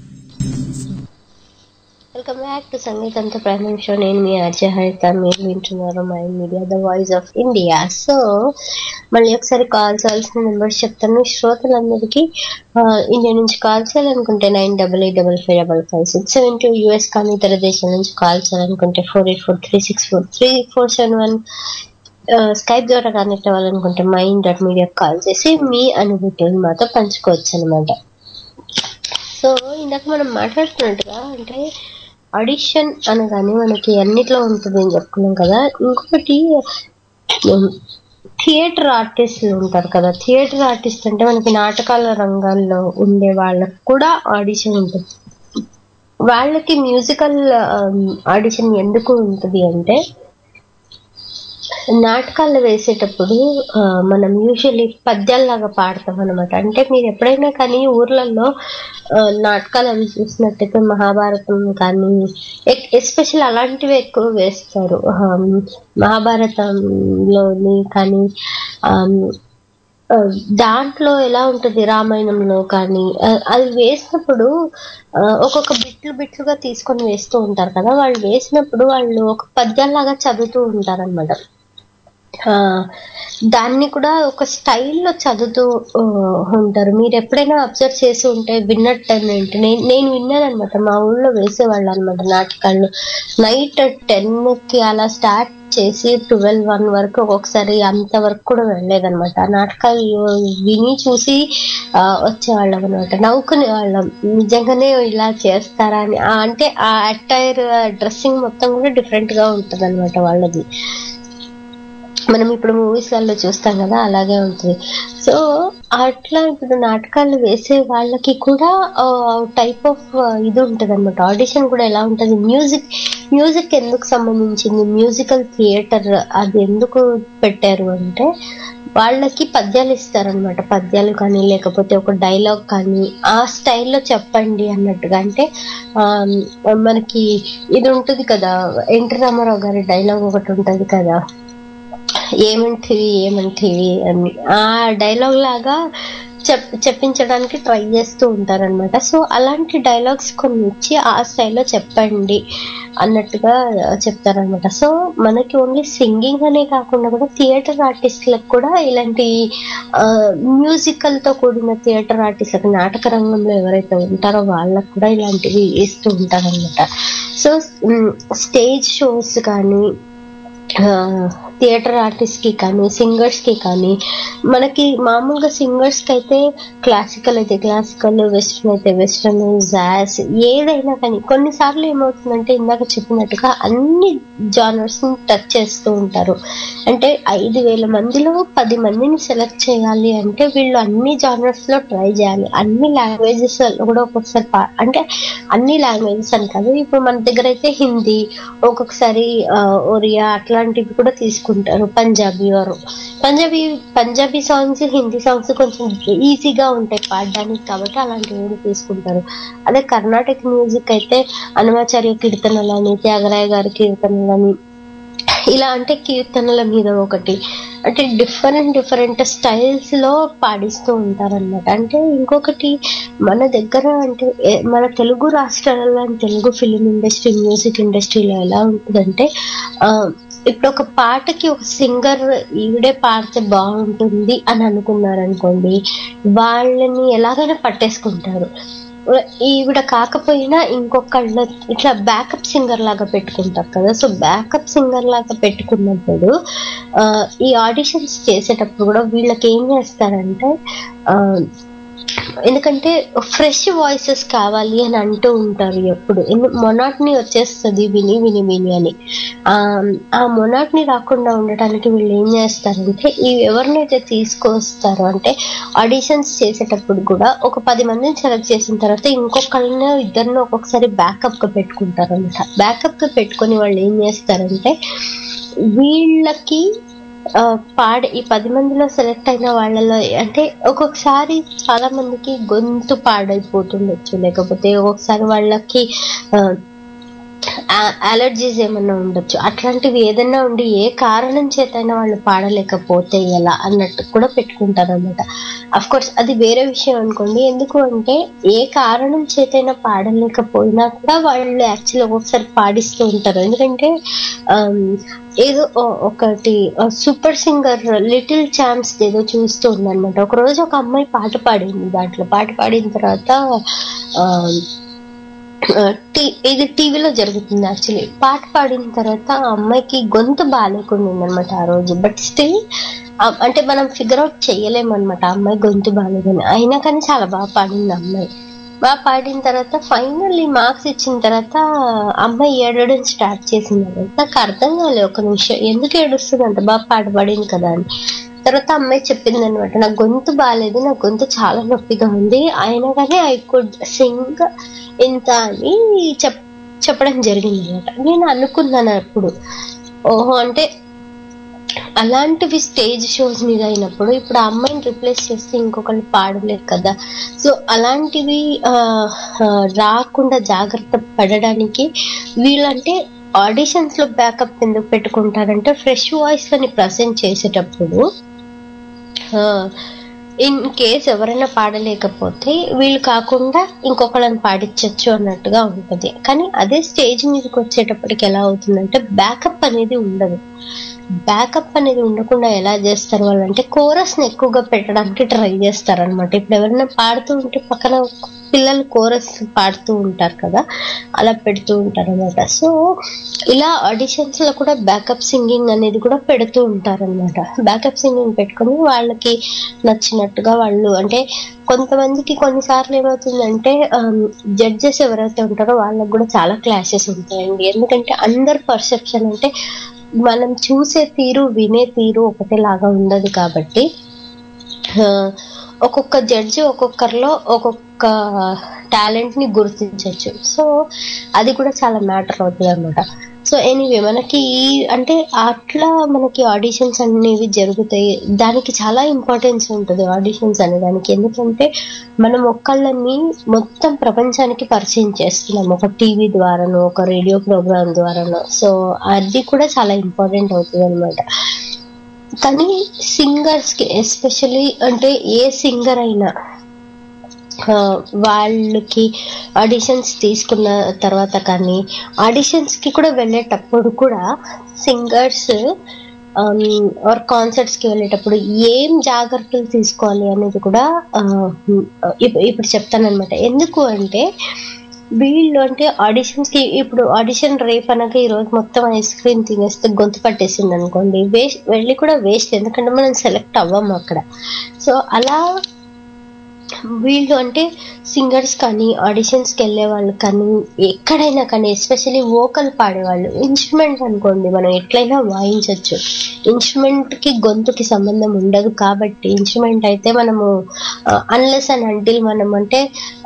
వెల్కమ్ బ్యాక్ టు సంగీతంతో ప్రయాణం షో. నేను మీ ఆర్జే హరిత. మీరు వింటున్నారు mind media the voice of India. So మళ్ళీ ఒకసారి కాల్ చేయాల్సిన నెంబర్స్ చెప్తాను శ్రోతలందరికీ. ఇండియా నుంచి కాల్ చేయాలనుకుంటే nine double eight double five double five six seven two US కానీ ఇతర దేశాల నుంచి కాల్ చేయాలనుకుంటే four eight four three six four three four seven one Skype ద్వారా కనెక్ట్ అవ్వాలనుకుంటే మైండ్ డాట్ మీడియాకి కాల్ చేసి మీ అనుభూతులను మాతో పంచుకోవచ్చు అనమాట. సో ఇందాక మనం మాట్లాడుతున్నట్టుగా అంటే ఆడిషన్ అనగానే మనకి అన్నిట్లో ఉంటుంది అని చెప్పుకున్నాం కదా. ఇంకొకటి థియేటర్ ఆర్టిస్టులు ఉంటారు కదా. థియేటర్ ఆర్టిస్ట్ అంటే మనకి నాటకాల రంగాల్లో ఉండే వాళ్ళకి కూడా ఆడిషన్ ఉంటుంది. వాళ్ళకి మ్యూజికల్ ఆడిషన్ ఎందుకు ఉంటుంది అంటే నాటకాలు వేసేటప్పుడు మనం యూజువల్లీ పద్యాల్లాగా పాడతాం అనమాట. అంటే మీరు ఎప్పుడైనా కానీ ఊర్లలో నాటకాలు అవి చూసినట్టయితే మహాభారతం కానీ ఎస్పెషల్ అలాంటివి ఎక్కువ వేస్తారు. మహాభారతంలోని కానీ దాంట్లో ఎలా ఉంటుంది రామాయణంలో కానీ అది వేసినప్పుడు ఒక్కొక్క బిట్లు బిట్లుగా తీసుకొని వేస్తూ ఉంటారు కదా. వాళ్ళు వేసినప్పుడు వాళ్ళు ఒక పద్యాల్లాగా చదువుతూ ఉంటారు అనమాట. దాన్ని కూడా ఒక స్టైల్లో చదువుతూ ఉంటారు. మీరు ఎప్పుడైనా అబ్జర్వ్ చేసి ఉంటే విన్నట్టు ఏంటి నేను నేను విన్నాను అనమాట. మా ఊళ్ళో వేసేవాళ్ళు అనమాట నాటకాలు. నైట్ టెన్ కి అలా స్టార్ట్ చేసి ట్వెల్వ్ వన్ వరకు ఒక్కొక్కసారి అంతవరకు కూడా వెళ్ళలేదనమాట. నాటకాలు విని చూసి వచ్చేవాళ్ళం అనమాట. నవ్వుకునే వాళ్ళం నిజంగానే ఇలా చేస్తారా అని. అంటే ఆ అటైర్ డ్రెస్సింగ్ మొత్తం కూడా డిఫరెంట్ గా ఉంటుంది అనమాట వాళ్ళది. మనం ఇప్పుడు మూవీస్లలో చూస్తాం కదా అలాగే ఉంటుంది. సో అట్లా ఇప్పుడు నాటకాలు వేసే వాళ్ళకి కూడా టైప్ ఆఫ్ ఇది ఉంటుంది అనమాట. ఆడిషన్ కూడా ఎలా ఉంటుంది, మ్యూజిక్ మ్యూజిక్ ఎందుకు సంబంధించింది, మ్యూజికల్ థియేటర్ అది ఎందుకు పెట్టారు అంటే వాళ్ళకి పద్యాలు ఇస్తారనమాట. పద్యాలు కానీ లేకపోతే ఒక డైలాగ్ కానీ ఆ స్టైల్లో చెప్పండి అన్నట్టుగా. అంటే మనకి ఇది ఉంటుంది కదా, ఎన్టీ రామారావు గారి డైలాగ్ ఒకటి ఉంటుంది కదా, ఏమంటివి ఏమంటివి అని. ఆ డైలాగ్ లాగా చెప్ చెప్పించడానికి ట్రై చేస్తూ ఉంటారనమాట. సో అలాంటి డైలాగ్స్ కొన్ని ఇచ్చి ఆ స్టైల్లో చెప్పండి అన్నట్టుగా చెప్తారనమాట. సో మనకి ఓన్లీ సింగింగ్ అనే కాకుండా కూడా థియేటర్ ఆర్టిస్టులకు కూడా ఇలాంటి మ్యూజికల్ తో కూడిన థియేటర్ ఆర్టిస్టులకు నాటక రంగంలో ఎవరైతే ఉంటారో వాళ్ళకు కూడా ఇలాంటివి ఇస్తూ ఉంటారనమాట. సో స్టేజ్ షోస్ కానీ థియేటర్ ఆర్టిస్ట్ కి కానీ సింగర్స్ కి కానీ మనకి మామూలుగా సింగర్స్ కి అయితే క్లాసికల్ అయితే క్లాసికల్, వెస్ట్రన్ అయితే వెస్ట్రన్, జాజ్ ఏదైనా కానీ కొన్నిసార్లు ఏమవుతుందంటే ఇందాక చెప్పినట్టుగా అన్ని జానర్స్ ని టచ్ చేస్తూ ఉంటారు. అంటే ఐదు వేల మందిలో పది మందిని సెలెక్ట్ చేయాలి అంటే వీళ్ళు అన్ని జానర్స్ లో ట్రై చేయాలి. అన్ని లాంగ్వేజెస్ కూడా ఒక్కొక్కసారి అంటే అన్ని లాంగ్వేజెస్ అని కాదు, ఇప్పుడు మన దగ్గర అయితే హిందీ, ఒక్కొక్కసారి ఒరియా అట్లాంటివి కూడా తీసుకుంటారు. పంజాబీ వారు పంజాబీ పంజాబీ సాంగ్స్ హిందీ సాంగ్స్ కొంచెం ఈజీగా ఉంటాయి పాడడానికి కాబట్టి అలాంటివి కూడా తీసుకుంటారు. అదే కర్ణాటక మ్యూజిక్ అయితే అన్నమాచార్య కీర్తనలని, త్యాగరాయ గారి కీర్తనలని ఇలా అంటే కీర్తనల మీద ఒకటి అంటే డిఫరెంట్ డిఫరెంట్ స్టైల్స్ లో పాడిస్తూ ఉంటారన్నమాట. అంటే ఇంకొకటి మన దగ్గర అంటే మన తెలుగు రాష్ట్రాలలో తెలుగు ఫిలిం ఇండస్ట్రీ, మ్యూజిక్ ఇండస్ట్రీలో ఎలా ఉంటుందంటే ఇప్పుడు ఒక పాటకి ఒక సింగర్ ఈవిడే పాడితే బాగుంటుంది అని అనుకున్నారనుకోండి, వాళ్ళని ఎలాగైనా పట్టేసుకుంటారు. ఈవిడ కాకపోయినా ఇంకొకళ్ళు ఇట్లా బ్యాకప్ సింగర్ లాగా పెట్టుకుంటారు కదా. సో బ్యాకప్ సింగర్ లాగా పెట్టుకున్నప్పుడు ఈ ఆడిషన్స్ చేసేటప్పుడు కూడా వీళ్ళకి ఏం చేస్తారంటే, ఎందుకంటే ఫ్రెష్ వాయిసెస్ కావాలి అని అంటూ ఉంటారు ఎప్పుడు. మొనాట్ని వచ్చేస్తుంది విని విని విని అని. ఆ మొనాట్ని రాకుండా ఉండటానికి వీళ్ళు ఏం చేస్తారంటే ఈ ఎవరినైతే తీసుకొస్తారో అంటే ఆడిషన్స్ చేసేటప్పుడు కూడా ఒక పది మందిని సెలెక్ట్ చేసిన తర్వాత ఇంకొకళ్ళని ఇద్దరిని ఒక్కొక్కసారి బ్యాకప్ గా పెట్టుకుంటారు అనమాట. బ్యాకప్ గా పెట్టుకుని వాళ్ళు ఏం చేస్తారంటే వీళ్ళకి పాడే ఈ పది మందిలో సెలెక్ట్ అయిన వాళ్ళలో అంటే ఒక్కొక్కసారి చాలా మందికి గొంతు పాడైపోతుండొచ్చు, లేకపోతే ఒక్కొక్కసారి వాళ్ళకి అలర్జీస్ ఏమన్నా ఉండొచ్చు. అట్లాంటివి ఏదైనా ఉండి ఏ కారణం చేతైనా వాళ్ళు పాడలేకపోతే ఎలా అన్నట్టు కూడా పెట్టుకుంటారు అనమాట. అఫ్ కోర్స్ అది వేరే విషయం అనుకోండి. ఎందుకు అంటే ఏ కారణం చేతైనా పాడలేకపోయినా కూడా వాళ్ళు యాక్చువల్లీ ఒక్కొక్కసారి పాడిస్తూ ఉంటారు. ఎందుకంటే ఏదో ఒకటి సూపర్ సింగర్ లిటిల్ ఛాంప్స్ ఏదో చూస్తూ ఉందనమాట. ఒక రోజు ఒక అమ్మాయి పాట పాడింది. దాంట్లో పాట పాడిన తర్వాత ఇది టీవీలో జరుగుతుంది. యాక్చువల్లీ పాట పాడిన తర్వాత ఆ అమ్మాయికి గొంతు బాగాలేకుండా అనమాట ఆ రోజు. బట్ స్టిల్ అంటే మనం ఫిగర్ అవుట్ చెయ్యలేమన్నమాట ఆ అమ్మాయి గొంతు బాగాలేదని. అయినా కానీ చాలా బాగా పాడింది అమ్మాయి. బాగా పాడిన తర్వాత ఫైనల్లీ మార్క్స్ ఇచ్చిన తర్వాత అమ్మాయి ఏడవడం స్టార్ట్ చేసింది. నాకు అర్థం కాలేదు ఒక నిమిషం, ఎందుకు ఏడుస్తుంది అంత బాగా పాట పాడింది కదా అని. తర్వాత అమ్మాయి చెప్పింది అనమాట, నా గొంతు బాగాలేదు, నా గొంతు చాలా నొప్పిగా ఉంది, అయినా కానీ ఐ కుడ్ సింగ్ ఇంత అని చెప్ చెప్పడం జరిగింది అనమాట. నేను అనుకున్నాను అప్పుడు, ఓహో అంటే అలాంటివి స్టేజ్ షోస్ మీద అయినప్పుడు ఇప్పుడు ఆ అమ్మాయిని రిప్లేస్ చేస్తే ఇంకొకళ్ళు పాడలేదు కదా. సో అలాంటివి రాకుండా జాగ్రత్త పడడానికి వీళ్ళంటే ఆడిషన్స్ లో బ్యాకప్ ఎందుకు పెట్టుకుంటారంటే ఫ్రెష్ వాయిస్ అని ప్రజెంట్ చేసేటప్పుడు ఇన్ కేస్ ఎవరైనా పాడలేకపోతే వీళ్ళు కాకుండా ఇంకొకళ్ళని పాడించచ్చు అన్నట్టుగా ఉంటుంది. కానీ అదే స్టేజ్ మీదకి వచ్చేటప్పటికి ఎలా అవుతుందంటే బ్యాకప్ అనేది ఉండదు. బ్యాకప్ అనేది ఉండకుండా ఎలా చేస్తారు వాళ్ళు అంటే కోరస్ ని ఎక్కువగా పెట్టడానికి ట్రై చేస్తారు అనమాట. ఇప్పుడు ఎవరైనా పాడుతూ ఉంటే పక్కన పిల్లలు కోరస్ పాడుతూ ఉంటారు కదా, అలా పెడుతూ ఉంటారు అనమాట. సో ఇలా ఆడిషన్స్ లో కూడా బ్యాకప్ సింగింగ్ అనేది కూడా పెడుతూ ఉంటారు అనమాట. బ్యాకప్ సింగింగ్ పెట్టుకుని వాళ్ళకి నచ్చినట్టుగా వాళ్ళు అంటే కొంతమందికి కొన్నిసార్లు ఏమవుతుందంటే జడ్జెస్ ఎవరైతే ఉంటారో వాళ్ళకి కూడా చాలా క్లాషెస్ ఉంటాయండి. ఎందుకంటే అందరు పర్సెప్షన్ అంటే మనం చూసే తీరు వినే తీరు ఒకటేలాగా ఉండదు కాబట్టి ఒక్కొక్క జడ్జి ఒక్కొక్కరిలో ఒక్కొక్క టాలెంట్ ని గుర్తించవచ్చు. సో అది కూడా చాలా మ్యాటర్ అవుతుంది అనమాట. సో ఎనీవే మనకి ఈ అంటే అట్లా మనకి ఆడిషన్స్ అనేవి జరుగుతాయి. దానికి చాలా ఇంపార్టెన్స్ ఉంటుంది ఆడిషన్స్ అనే దానికి. ఎందుకంటే మనం ఒక్కళ్ళని మొత్తం ప్రపంచానికి పరిచయం చేస్తున్నాం, ఒక టీవీ ద్వారానో ఒక రేడియో ప్రోగ్రామ్ ద్వారానో. సో అది కూడా చాలా ఇంపార్టెంట్ అవుతుంది అనమాట. కానీ సింగర్స్ కి ఎస్పెషల్లీ అంటే ఏ సింగర్ అయినా వాళ్ళకి ఆడిషన్స్ తీసుకున్న తర్వాత కానీ ఆడిషన్స్ కి కూడా వెళ్ళేటప్పుడు కూడా సింగర్స్ ఆర్ కాన్సర్ట్స్ కి వెళ్ళేటప్పుడు ఏం జాగ్రత్తలు తీసుకోవాలి అనేది కూడా ఇప్పుడు చెప్తానన్నమాట. ఎందుకు అంటే వీళ్ళు అంటే ఆడిషన్స్ కి ఇప్పుడు ఆడిషన్ రేపు అనగా ఈ రోజు మొత్తం ఐస్ క్రీమ్ తినేస్తే గొంతు పట్టేసింది అనుకోండి, వేస్ట్ వెళ్ళి కూడా వేస్ట్, ఎందుకంటే మనం సెలెక్ట్ అవ్వము అక్కడ. సో అలా వీళ్ళు అంటే సింగర్స్ కానీ ఆడిషన్స్కి వెళ్ళే వాళ్ళు కానీ ఎక్కడైనా కానీ ఎస్పెషల్లీ వోకల్ పాడేవాళ్ళు, ఇన్స్ట్రుమెంట్ అనుకోండి మనం ఎట్లయినా వాయించవచ్చు, ఇన్స్ట్రుమెంట్కి గొంతుకి సంబంధం ఉండదు కాబట్టి ఇన్స్ట్రుమెంట్ అయితే మనము అన్లెస్ అండ్ అంటిల్ మనం అంటే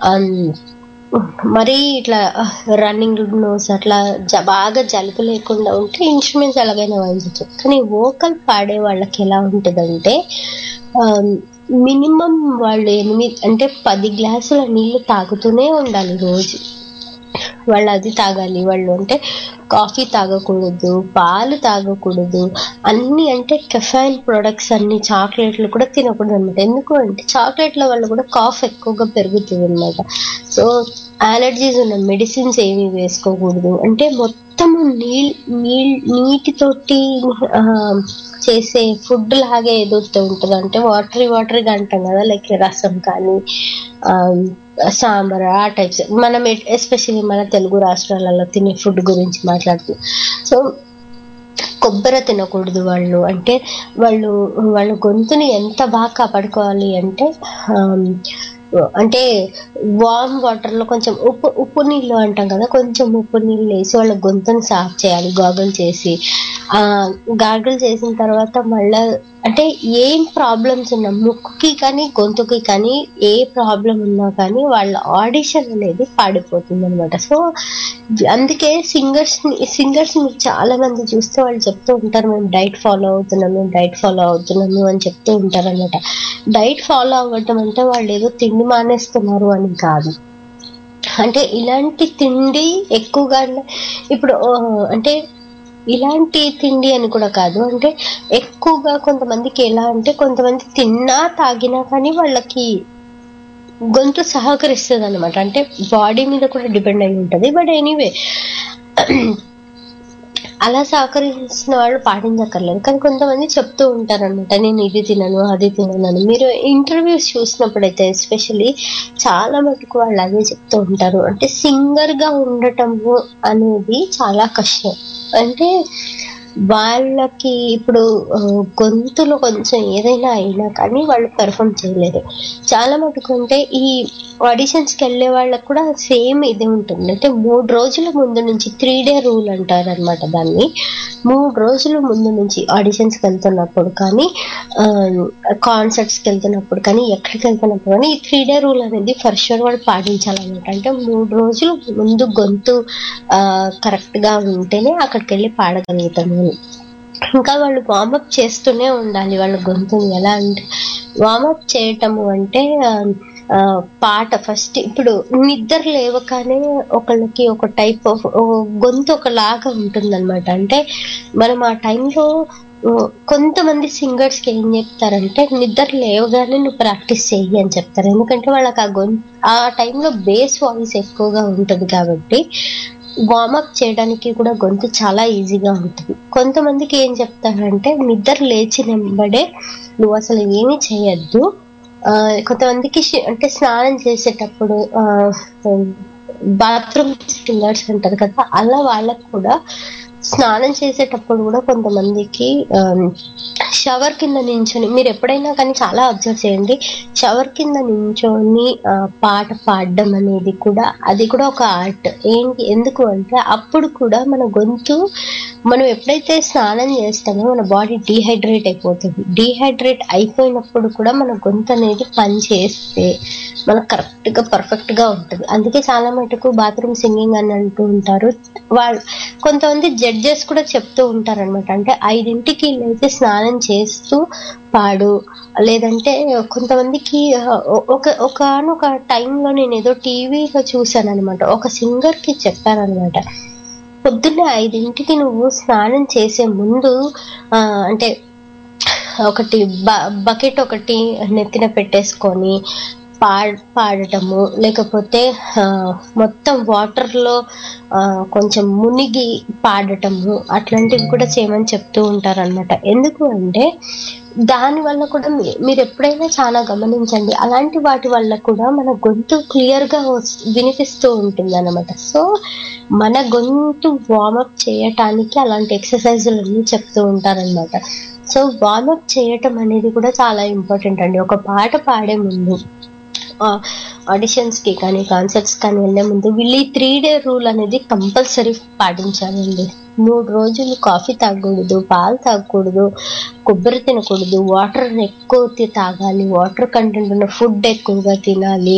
మరీ ఇట్లా రన్నింగ్ నోస్ అట్లా బాగా జలుబు లేకుండా ఉంటే ఇన్స్ట్రుమెంట్స్ ఎలాగైనా వాయించవచ్చు. కానీ వోకల్ పాడే వాళ్ళకి ఎలా ఉంటుందంటే మినిమం వాళ్ళు ఎనిమిది అంటే పది గ్లాసుల నీళ్లు తాగుతూనే ఉండాలి రోజు. వాళ్ళు అది తాగాలి, వాళ్ళు అంటే కాఫీ తాగకూడదు, పాలు తాగకూడదు, అన్ని అంటే కెఫైన్ ప్రొడక్ట్స్ అన్ని చాక్లెట్లు కూడా తినకూడదు అనమాట. ఎందుకు అంటే చాక్లెట్ల వల్ల కూడా కాఫ్ ఎక్కువగా పెరుగుతుంది అనమాట. సో అలర్జీస్ ఉన్న మెడిసిన్స్ ఏమి వేసుకోకూడదు. అంటే మొత్తము నీళ్ళ నీళ్ళ నీటితోటి చేసే ఫుడ్ లాగే ఏదైతే ఉంటుందో అంటే వాటరీ వాటరీగా అంటాం కదా, లైక్ రసం కానీ సాంబార్ ఆ టైప్స్. మనం ఎస్పెషల్లీ మన తెలుగు రాష్ట్రాలలో తినే ఫుడ్ గురించి మాట్లాడుతున్నాం. సో కొబ్బరి తినకూడదు వాళ్ళు. అంటే వాళ్ళు వాళ్ళ గొంతుని ఎంత బాగా కాపాడుకోవాలి అంటే అంటే వార్మ్ వాటర్ లో కొంచెం ఉప్పు ఉప్పు నీళ్ళు అంటాం కదా, కొంచెం ఉప్పు నీళ్ళు వేసి వాళ్ళ గొంతుని సాఫ్ చేయాలి గాగుల్ చేసి. ఆ గాగుల్ చేసిన తర్వాత మళ్ళా అంటే ఏం ప్రాబ్లమ్స్ ఉన్నా ముక్కుకి కానీ గొంతుకి కానీ ఏ ప్రాబ్లం ఉన్నా కానీ వాళ్ళ ఆడిషన్ అనేది పాడిపోతుంది అనమాట. సో అందుకే సింగర్స్ సింగర్స్ మీరు చాలా మంది చూస్తే వాళ్ళు చెప్తూ ఉంటారు, మేము డైట్ ఫాలో అవుతున్నాము డైట్ ఫాలో అవుతున్నాము అని చెప్తూ ఉంటారు అనమాట. డైట్ ఫాలో అవ్వటం అంటే వాళ్ళు ఏదో తిండి మానేస్తున్నారు అని కాదు. అంటే ఇలాంటి తిండి ఎక్కువగా ఇప్పుడు అంటే ఇలాంటి తిండి అని కూడా కాదు, అంటే ఎక్కువగా కొంతమందికి ఎలా అంటే కొంతమంది తిన్నా తాగినా కానీ వాళ్ళకి గొంతు సహకరిస్తుంది అనమాట. అంటే బాడీ మీద కూడా డిపెండ్ అయి ఉంటుంది. బట్ ఎనీవే అలా సహకరించిన వాళ్ళు పాటించక్కర్లేదు. కానీ కొంతమంది చెప్తూ ఉంటారు అనమాట, నేను ఇది తినను అది తినను అని. మీరు ఇంటర్వ్యూస్ చూసినప్పుడైతే ఎస్పెషల్లీ చాలా మటుకు వాళ్ళు అదే చెప్తూ ఉంటారు. అంటే సింగర్ గా ఉండటము అనేది చాలా కష్టం. అంటే వాళ్ళకి ఇప్పుడు గొంతులో కొంచెం ఏదైనా అయినా కానీ వాళ్ళు పెర్ఫామ్ చేయలేరు. చాలా మటుకు అంటే ఈ ఆడిషన్స్కి వెళ్ళే వాళ్ళకి కూడా సేమ్ ఇదే ఉంటుంది. అంటే మూడు రోజుల ముందు నుంచి త్రీ డే రూల్ అంటారు అనమాట దాన్ని. మూడు రోజుల ముందు నుంచి ఆడిషన్స్కి వెళ్తున్నప్పుడు కానీ కాన్సర్ట్స్కి వెళ్తున్నప్పుడు కానీ ఎక్కడికి వెళ్తున్నప్పుడు కానీ ఈ త్రీ డే రూల్ అనేది ఫర్ షూర్ వాళ్ళు పాటించాలన్నమాట. అంటే మూడు రోజులు ముందు గొంతు కరెక్ట్ గా ఉంటేనే అక్కడికి వెళ్ళి పాడగలుగుతాము. ఇంకా వాళ్ళు వార్మప్ చేస్తూనే ఉండాలి వాళ్ళ గొంతుని. ఎలా అంటే వార్మప్ చేయటము అంటే పాట ఫస్ట్ ఇప్పుడు నిద్ర లేవగానే ఒకళ్ళకి ఒక టైప్ ఆఫ్ గొంతు ఒకలాగా ఉంటుందన్నమాట. అంటే మనం ఆ టైంలో కొంతమంది సింగర్స్ కి ఏం చెప్తారంటే నిద్ర లేవగానే నువ్వు ప్రాక్టీస్ చెయ్యి అని చెప్తారు. ఎందుకంటే వాళ్ళకి ఆ గొంతు ఆ టైంలో బేస్ వాయిస్ ఎక్కువగా ఉంటుంది కాబట్టి వార్మప్ చేయడానికి కూడా గొంతు చాలా ఈజీగా ఉంటుంది. కొంతమందికి ఏం చెప్తారంటే నిద్ర లేచినబడే నువ్వు అసలు ఏమీ చేయొద్దు. ఆ కొంతమందికి అంటే స్నానం చేసేటప్పుడు ఆ బాత్రూమ్ సింగర్స్ అంటారు కదా, అలా వాళ్ళకు కూడా స్నానం చేసేటప్పుడు కూడా కొంతమందికి షవర్ కింద నించొని, మీరు ఎప్పుడైనా కానీ చాలా అబ్జర్వ్ చేయండి, షవర్ కింద నించొని పాట పాడడం అనేది కూడా అది కూడా ఒక ఆర్ట్. ఏంటి ఎందుకు అంటే అప్పుడు కూడా మన గొంతు మనం ఎప్పుడైతే స్నానం చేస్తామో మన బాడీ డీహైడ్రేట్ అయిపోతుంది. డీహైడ్రేట్ అయిపోయినప్పుడు కూడా మన గొంతు అనేది పని చేస్తే మనకు కరెక్ట్ గా పర్ఫెక్ట్ గా ఉంటుంది. అందుకే చాలా మటుకు బాత్రూమ్ సింగింగ్ అని అంటూ ఉంటారు. వాళ్ళు కొంతమంది జడ్జెస్ కూడా చెప్తూ ఉంటారు అనమాట. అంటే ఐదింటికి లేచి స్నానం చేస్తూ పాడు, లేదంటే కొంతమందికి ఒక ఒకనొక టైంలో నేను ఏదో టీవీలో చూసాను అనమాట. ఒక సింగర్ కి చెప్పారనమాట, పొద్దున్నే ఐదింటికి నువ్వు స్నానం చేసే ముందు ఆ అంటే ఒకటి బకెట్ ఒకటి నెత్తిన పెట్టేసుకొని పాడ్ పాడటము, లేకపోతే మొత్తం వాటర్లో కొంచెం మునిగి పాడటము అట్లాంటివి కూడా చేయమని చెప్తూ ఉంటారు అనమాట. ఎందుకు అంటే దాని వల్ల కూడా మీరు ఎప్పుడైనా చాలా గమనించండి, అలాంటి వాటి వల్ల కూడా మన గొంతు క్లియర్ గా వినిపిస్తూ ఉంటుంది అనమాట. సో మన గొంతు వార్మప్ చేయటానికి అలాంటి ఎక్సర్సైజులన్నీ చెప్తూ ఉంటారనమాట. సో వార్మప్ చేయటం అనేది కూడా చాలా ఇంపార్టెంట్ అండి. ఒక పాట పాడే ముందు ఆడిషన్స్ కి కానీ కాన్సర్ట్స్ కానీ వెళ్ళే ముందు వీళ్ళు ఈ త్రీ డే రూల్ అనేది కంపల్సరీ పాటించాలండి. మూడు రోజులు కాఫీ తాగకూడదు, పాలు తాగకూడదు, కొబ్బరి తినకూడదు, వాటర్ ఎక్కువ తాగాలి, వాటర్ కంటెంట్ ఉన్న ఫుడ్ ఎక్కువగా తినాలి,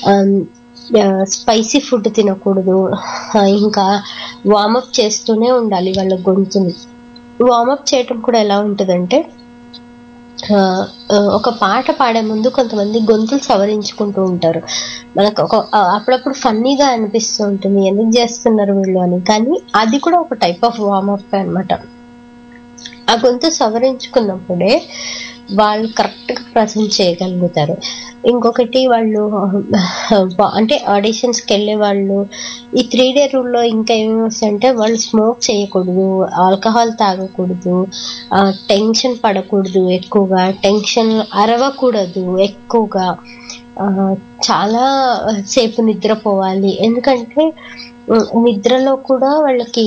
స్పైసీ ఫుడ్ తినకూడదు, ఇంకా వార్మప్ చేస్తూనే ఉండాలి వాళ్ళ గొంతుని. వార్మప్ చేయటం కూడా ఎలా ఉంటుందంటే ఒక పాట పాడే ముందు కొంతమంది గొంతులు సవరించుకుంటూ ఉంటారు. మనకు ఒక అప్పుడప్పుడు ఫన్నీగా అనిపిస్తూ ఉంటుంది ఎందుకు చేస్తున్నారు వీళ్ళు అని, కానీ అది కూడా ఒక టైప్ ఆఫ్ వార్మప్ అన్నమాట. ఆ గొంతు సవరించుకున్నప్పుడే వాళ్ళు కరెక్ట్ గా ప్రజెంట్ చేయగలుగుతారు. ఇంకొకటి వాళ్ళు అంటే ఆడిషన్స్ కి వెళ్ళే వాళ్ళు ఈ త్రీ డే రూల్లో ఇంకా ఏమేమి వస్తాయంటే వాళ్ళు స్మోక్ చేయకూడదు, ఆల్కహాల్ తాగకూడదు, టెన్షన్ పడకూడదు, ఎక్కువగా టెన్షన్ అరవకూడదు, ఎక్కువగా చాలా సేపు నిద్రపోవాలి. ఎందుకంటే నిద్రలో కూడా వాళ్ళకి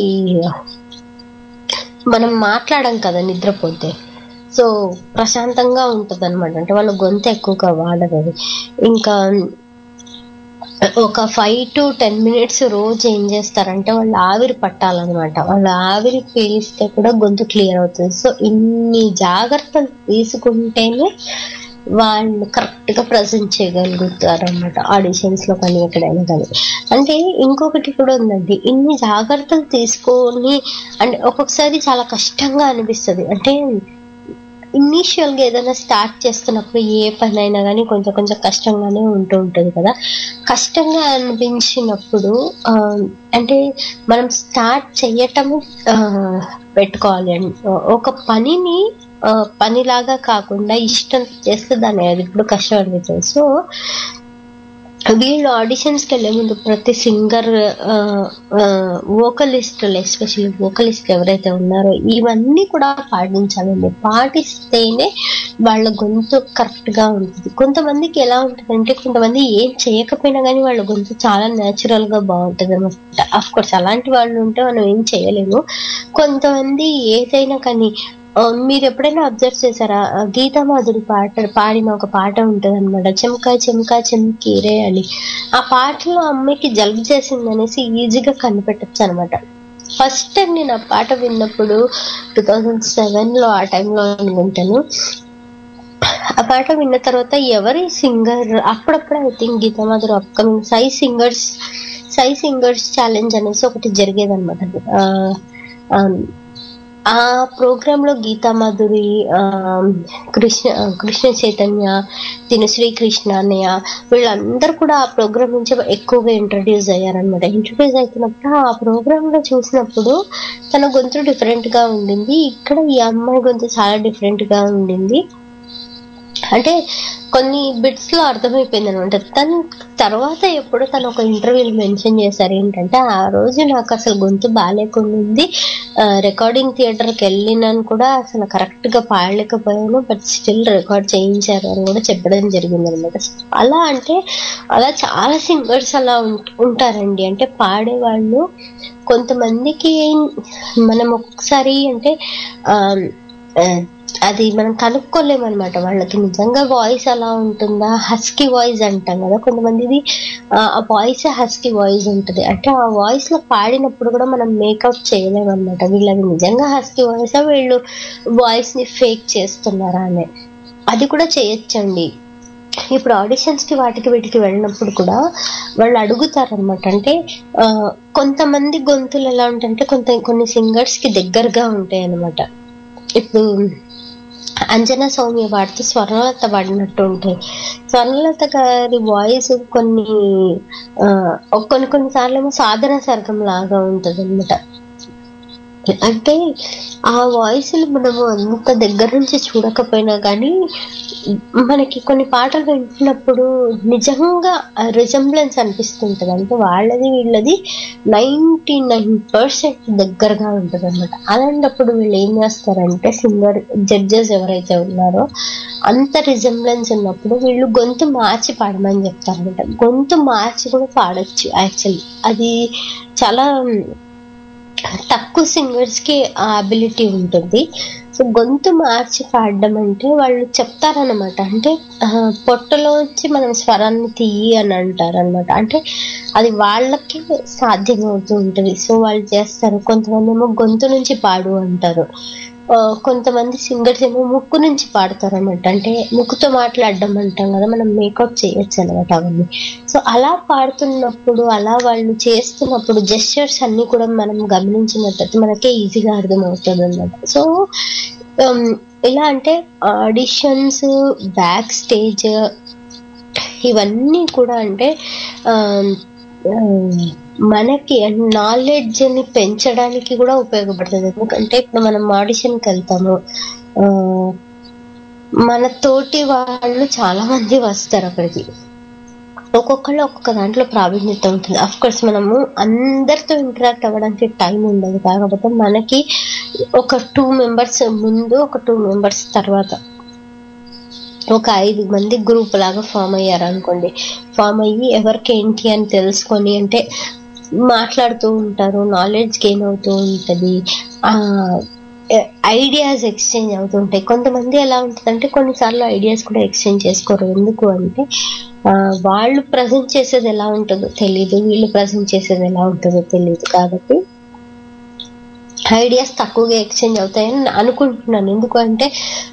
మనం మాట్లాడం కదా నిద్రపోతే, సో ప్రశాంతంగా ఉంటుంది అనమాట. అంటే వాళ్ళ గొంతు ఎక్కువగా వాడదు. ఇంకా ఒక ఫైవ్ టు టెన్ మినిట్స్ రోజు ఏం చేస్తారంటే వాళ్ళు ఆవిరి పట్టాలన్నమాట. వాళ్ళు ఆవిరి పీలిస్తే కూడా గొంతు క్లియర్ అవుతుంది. సో ఇన్ని జాగ్రత్తలు తీసుకుంటేనే వాళ్ళు కరెక్ట్ గా ప్రజెంట్ చేయగలుగుతారు అన్నమాట ఆడిషన్స్ లో కానీ ఎక్కడైనా కానీ. అంటే ఇంకొకటి కూడా ఉందండి, ఇన్ని జాగ్రత్తలు తీసుకొని అంటే ఒక్కొక్కసారి చాలా కష్టంగా అనిపిస్తుంది. అంటే ఇనీషియల్ గా ఏదైనా స్టార్ట్ చేస్తున్నప్పుడు ఏ పని అయినా కానీ కొంచెం కొంచెం కష్టంగానే ఉంటూ ఉంటుంది కదా. కష్టంగా అనిపించినప్పుడు అంటే మనం స్టార్ట్ చెయ్యటం పెట్టుకోవాలి. ఒక పనిని పనిలాగా కాకుండా ఇష్టం చేస్తే దాన్ని అది ఇప్పుడు కష్టం అనిపిస్తుంది. సో వీళ్ళు ఆడిషన్స్కి వెళ్ళే ముందు ప్రతి సింగర్, వోకలిస్టులు, ఎస్పెషల్లీ వోకలిస్ట్ ఎవరైతే ఉన్నారో ఇవన్నీ కూడా పాటించాలండి. పాటిస్తేనే వాళ్ళ గొంతు కరెక్ట్ గా ఉంటుంది. కొంతమందికి ఎలా ఉంటుందంటే కొంతమంది ఏం చేయకపోయినా కానీ వాళ్ళ గొంతు చాలా న్యాచురల్ గా బాగుంటుంది అనమాట. అఫ్ కోర్స్ అలాంటి వాళ్ళు ఉంటే మనం ఏం చేయలేము. కొంతమంది ఏదైనా కానీ మీరు ఎప్పుడైనా అబ్జర్వ్ చేశారా, గీతామాధురి పాట పాడిన ఒక పాట ఉంటుంది అనమాట, చెమ్కా చెమ్కా చెమ్కీరే అని. ఆ పాటలో అమ్మాయికి జలుబు చేసింది అనేసి ఈజీగా కనిపెట్టచ్చు అనమాట. ఫస్ట్ టైం నేను ఆ పాట విన్నప్పుడు టూ థౌజండ్ సెవెన్ లో ఆ టైంలో అనుకుంటాను. ఆ పాట విన్న తర్వాత ఎవరి సింగర్ అప్పుడప్పుడు ఐ థింక్ గీతామాధురి అప్కమింగ్ సై సింగర్స్ సై సింగర్స్ ఛాలెంజ్ అనేసి ఒకటి జరిగేది అనమాట. ఆ ప్రోగ్రామ్ లో గీతామాధురి, కృష్ణ కృష్ణ చైతన్య, దినశ్రీ కృష్ణ అన్నయ్య వీళ్ళందరూ కూడా ఆ ప్రోగ్రామ్ నుంచి ఎక్కువగా ఇంట్రడ్యూస్ అయ్యారనమాట. ఇంట్రడ్యూస్ అవుతున్నప్పుడు ఆ ప్రోగ్రామ్ లో చూసినప్పుడు తన గొంతు డిఫరెంట్ గా ఉండింది, ఇక్కడ ఈ అమ్మాయి గొంతు చాలా డిఫరెంట్ గా ఉండింది. అంటే కొన్ని బిట్స్ లో అర్థమైపోయింది అనమాట. తను తర్వాత ఎప్పుడు తను ఒక ఇంటర్వ్యూలో మెన్షన్ చేశారు ఏంటంటే, ఆ రోజు నాకు అసలు గొంతు బాగాలేకుండా, రికార్డింగ్ థియేటర్కి వెళ్ళినాను కూడా అసలు కరెక్ట్ గా పాడలేకపోయాను, బట్ స్టిల్ రికార్డ్ చేయించారు అని కూడా చెప్పడం జరిగింది అనమాట. అలా అంటే అలా చాలా సింగర్స్ అలా ఉంటారండి. అంటే పాడేవాళ్ళు కొంతమందికి మనం ఒకసారి అంటే ఆ అది మనం కనుక్కోలేమన్నమాట. వాళ్ళకి నిజంగా వాయిస్ అలా ఉంటుందా, హస్కీ వాయిస్ అంటాం కదా, కొంతమందిది ఆ వాయిస్ హస్కీ వాయిస్ ఉంటుంది. అంటే ఆ వాయిస్ లో పాడినప్పుడు కూడా మనం మేకప్ చేయలేమన్నమాట. వీళ్ళకి నిజంగా హస్కీ వాయిసా, వీళ్ళు వాయిస్ ని ఫేక్ చేస్తున్నారా అని. అది కూడా చేయొచ్చండి. ఇప్పుడు ఆడిషన్స్ కి వాటికి వీటికి వెళ్ళినప్పుడు కూడా వాళ్ళు అడుగుతారనమాట. అంటే ఆ కొంతమంది గొంతులు ఎలా ఉంటాయంటే కొంత కొన్ని సింగర్స్ కి దగ్గరగా ఉంటాయి అనమాట. ఇప్పుడు అంజనా సౌమ్య పాడితే స్వర్ణలత పాడినట్టు ఉంటాయి. స్వర్ణలత గారి వాయిస్ కొన్ని కొన్ని కొన్నిసార్లు ఏమో సాధన సర్గం లాగా ఉంటది అనమాట. అంటే ఆ వాయిస్ మనము అంత దగ్గర నుంచి చూడకపోయినా కానీ మనకి కొన్ని పాటలు వింటున్నప్పుడు నిజంగా రిజంబ్లెన్స్ అనిపిస్తుంటది. అంటే వాళ్ళది వీళ్ళది నైన్టీ నైన్ పర్సెంట్ దగ్గరగా ఉంటుంది అనమాట. అలాంటప్పుడు వీళ్ళు ఏం చేస్తారంటే సింగర్ జడ్జెస్ ఎవరైతే ఉన్నారో అంత రిజంబ్లెన్స్ ఉన్నప్పుడు వీళ్ళు గొంతు మార్చి పాడమని చెప్తారనమాట. గొంతు మార్చి కూడా పాడొచ్చు యాక్చువల్లీ. అది చాలా తక్కువ సింగర్స్ కి ఆ అబిలిటీ ఉంటుంది. సో గొంతు మార్చి పాడడం అంటే వాళ్ళు చెప్తారనమాట. అంటే పొట్టలోంచి మనం స్వరాన్ని తీయి అని అంటారు అనమాట. అంటే అది వాళ్ళకి సాధ్యమవుతూ ఉంటుంది. సో వాళ్ళు చేస్తారు. కొంతమంది ఏమో గొంతు నుంచి పాడు అంటారు, కొంతమంది సింగర్స్ ఏమో ముక్కు నుంచి పాడతారు అనమాట. అంటే ముక్కుతో మాట్లాడడం అంటాం కదా, మనం మేకప్ చేయొచ్చు అనమాట అవన్నీ. సో అలా పాడుతున్నప్పుడు, అలా వాళ్ళు చేస్తున్నప్పుడు జెస్చర్స్ అన్ని కూడా మనం గమనించినట్లయితే మనకే ఈజీగా అర్థమవుతుంది అనమాట. సో ఇలా అంటే ఆడిషన్స్, బ్యాక్ స్టేజ్ ఇవన్నీ కూడా అంటే మనకి నాలెడ్జ్ ని పెంచడానికి కూడా ఉపయోగపడుతుంది. ఎందుకంటే ఇప్పుడు మనం ఆడిషన్కి వెళ్తాము, ఆ మన తోటి వాళ్ళు చాలా మంది వస్తారు అక్కడికి. ఒక్కొక్కళ్ళు ఒక్కొక్క దాంట్లో ప్రావీణ్యత ఉంటుంది. అఫ్ కోర్స్ మనము అందరితో ఇంటరాక్ట్ అవ్వడానికి టైం ఉండదు, కాకపోతే మనకి ఒక టూ మెంబర్స్ ముందు, ఒక టూ మెంబర్స్ తర్వాత ఒక ఐదు మంది గ్రూప్ లాగా ఫామ్ అయ్యారు అనుకోండి. ఫామ్ అయ్యి ఎవరికి ఏంటి అని తెలుసుకొని అంటే మాట్లాడుతూ ఉంటారు, నాలెడ్జ్ గెయిన్ అవుతూ ఉంటుంది. ఆ ఐడియాస్ ఎక్స్చేంజ్ అవుతుంటాయి. కొంతమంది ఎలా ఉంటుందంటే కొన్నిసార్లు ఐడియాస్ కూడా ఎక్స్చేంజ్ చేసుకోరు. ఎందుకు అంటే వాళ్ళు ప్రజెంట్ చేసేది ఎలా ఉంటుందో తెలియదు, వీళ్ళు ప్రజెంట్ చేసేది ఎలా ఉంటుందో తెలియదు. కాబట్టి ఐడియాస్ తక్కువగా ఎక్స్చేంజ్ అవుతాయని అనుకుంటున్నాను. ఎందుకంటే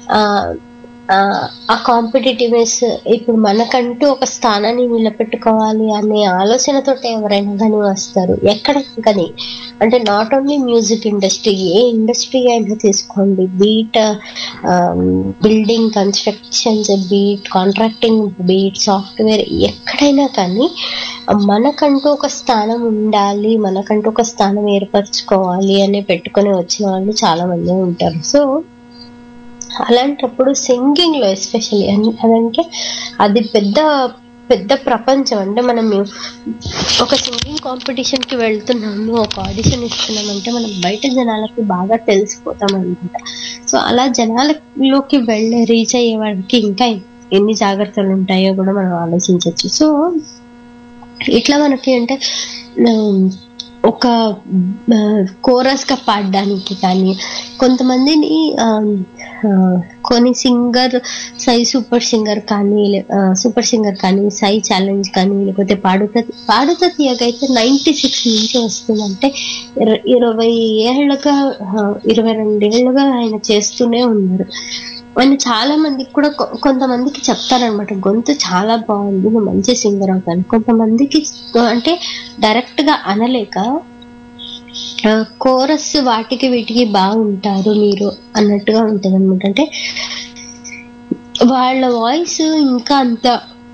ఆ కాంపిటేటివ్నెస్ ఇప్పుడు మనకంటూ ఒక స్థానాన్ని నిలబెట్టుకోవాలి అనే ఆలోచనతో ఎవరైనా కానీ వస్తారు ఎక్కడైనా కానీ. అంటే నాట్ ఓన్లీ మ్యూజిక్ ఇండస్ట్రీ, ఏ ఇండస్ట్రీ అయినా తీసుకోండి, be it building constructions, be it contracting, be it software, ఎక్కడైనా కానీ మనకంటూ ఒక స్థానం ఉండాలి, మనకంటూ ఒక స్థానం ఏర్పరచుకోవాలి అని పెట్టుకొని వచ్చిన వాళ్ళు చాలా మంది ఉంటారు. సో అలాంటప్పుడు సింగింగ్ లో ఎస్పెషల్లీ అదంటే అది పెద్ద పెద్ద ప్రపంచం. అంటే మనం ఒక సింగింగ్ కాంపిటీషన్ కి వెళ్తున్నాము, ఒక ఆడిషన్ ఇస్తున్నామంటే మనం బయట జనాలకి బాగా తెలిసిపోతాం అనమాట. సో అలా జనాలలోకి వెళ్ళి రీచ్ అయ్యే వాళ్ళకి ఇంకా ఎన్ని జాగ్రత్తలు ఉంటాయో కూడా మనం ఆలోచించవచ్చు. సో ఇట్లా మనకి అంటే ఒక కోరస్ గా పాడడానికి కానీ, కొంతమందిని కొన్ని సింగర్ సై సూపర్ సింగర్ కానీ సూపర్ సింగర్ కానీ సై ఛాలెంజ్ కానీ లేకపోతే పాడుతా పాడుతా తీయగైతే నైన్టీ సిక్స్ నుంచి వస్తుందంటే ఇరవై ఏళ్ళుగా ఇరవై రెండేళ్లుగా ఆయన చేస్తూనే ఉన్నారు. ఆయన చాలా మందికి కూడా కొంతమందికి చెప్తారనమాట, గొంతు చాలా బాగుంది, నువ్వు మంచి సింగర్ అవుతాను. కొంతమందికి అంటే డైరెక్ట్ గా అనలేక కోరస్ వాటికి వీటికి బాగుంటారు మీరు అన్నట్టుగా ఉంటుంది అనమాట. అంటే వాళ్ళ వాయిస్ ఇంకా అంత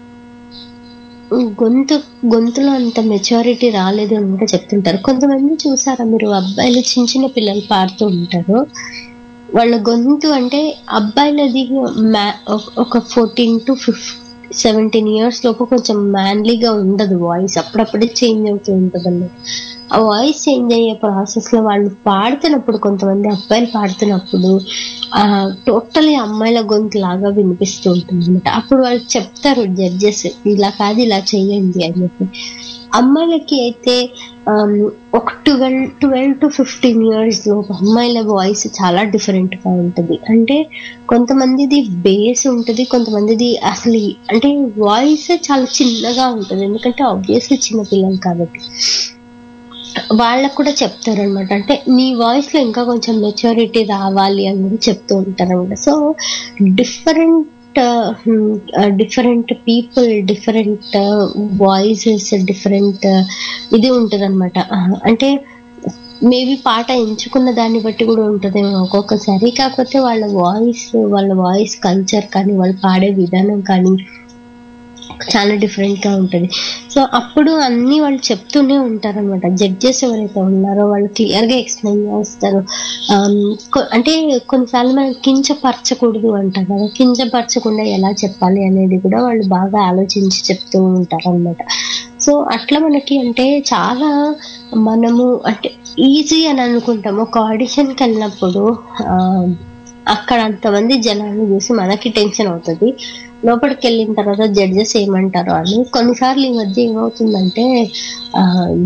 గొంతు గొంతులో అంత మెచ్యూరిటీ రాలేదు అని కూడా చెప్తుంటారు. కొంతమంది చూసారా మీరు, అబ్బాయిలు చిన్న చిన్న పిల్లలు పాడుతూ ఉంటారు, వాళ్ళ గొంతు అంటే అబ్బాయిలది ఒక fourteen to fifty seventeen years లోపు కొంచెం మ్యాన్లీగా ఉండదు వాయిస్, అప్పుడప్పుడే చేంజ్ అవుతూ ఉంటుంది అన్నమాట. ఆ వాయిస్ చేంజ్ అయ్యే ప్రాసెస్ లో వాళ్ళు పాడుతున్నప్పుడు, కొంతమంది అబ్బాయిలు పాడుతున్నప్పుడు ఆ టోటలీ అమ్మాయిల గొంతు లాగా వినిపిస్తూ ఉంటుంది అనమాట. అప్పుడు వాళ్ళు చెప్తారు జడ్జెస్, ఇలా కాదు ఇలా చెయ్యండి అని చెప్పి. అమ్మాయిలకి అయితే ఒక twelve twelve to fifteen years లో అమ్మాయిల వాయిస్ చాలా డిఫరెంట్ గా ఉంటుంది. అంటే కొంతమందిది బేస్ ఉంటుంది, కొంతమందిది అసలు అంటే వాయిస్ చాలా చిన్నగా ఉంటుంది, ఎందుకంటే ఆబ్వియస్లీ చిన్న పిల్లలు కాబట్టి. వాళ్ళకు కూడా చెప్తారు అనమాట, అంటే నీ వాయిస్ లో ఇంకా కొంచెం మెచ్యూరిటీ రావాలి అని కూడా చెప్తూ ఉంటారు అనమాట. So different different people, different voices, different ఇది ఉంటుంది అనమాట. అంటే మేబీ పాట ఎంచుకున్న దాన్ని బట్టి కూడా ఉంటుందేమో ఒక్కొక్కసారి. కాకపోతే వాళ్ళ వాయిస్ వాళ్ళ వాయిస్ కల్చర్ కానీ వాళ్ళు పాడే విధానం కానీ చాలా డిఫరెంట్ గా ఉంటుంది. సో అప్పుడు అన్ని వాళ్ళు చెప్తూనే ఉంటారు అనమాట. జడ్జెస్ ఎవరైతే ఉన్నారో వాళ్ళు క్లియర్ గా ఎక్స్ప్లెయిన్ చేస్తారు. అంటే కొన్నిసార్లు మనం కించపరచకూడదు అంటారు కదా, కించపరచకుండా ఎలా చెప్పాలి అనేది కూడా వాళ్ళు బాగా ఆలోచించి చెప్తూ ఉంటారు అనమాట. సో అట్లా మనకి అంటే చాలా మనము అంటే ఈజీ అని అనుకుంటాము. ఒక ఆడిషన్కి వెళ్ళినప్పుడు ఆ అక్కడ అంతమంది జనాన్ని చూసి మనకి టెన్షన్ అవుతుంది, లోపలికి వెళ్ళిన తర్వాత జడ్జెస్ ఏమంటారో అని. కొన్నిసార్లు ఈ మధ్య ఏమవుతుందంటే ఆ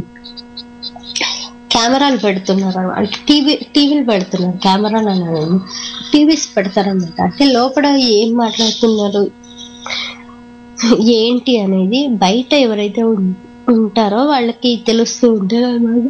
కెమెరాలు పెడుతున్నారు, అంటే టీవీ టీవీలు పెడుతున్నారు, కెమెరాలు అనేది టీవీస్ పెడతారన్నమాట. అంటే లోపల ఏం మాట్లాడుతున్నారు ఏంటి అనేది బయట ఎవరైతే ఉంటారో వాళ్ళకి తెలుస్తూ ఉంటుంది అన్నమాట.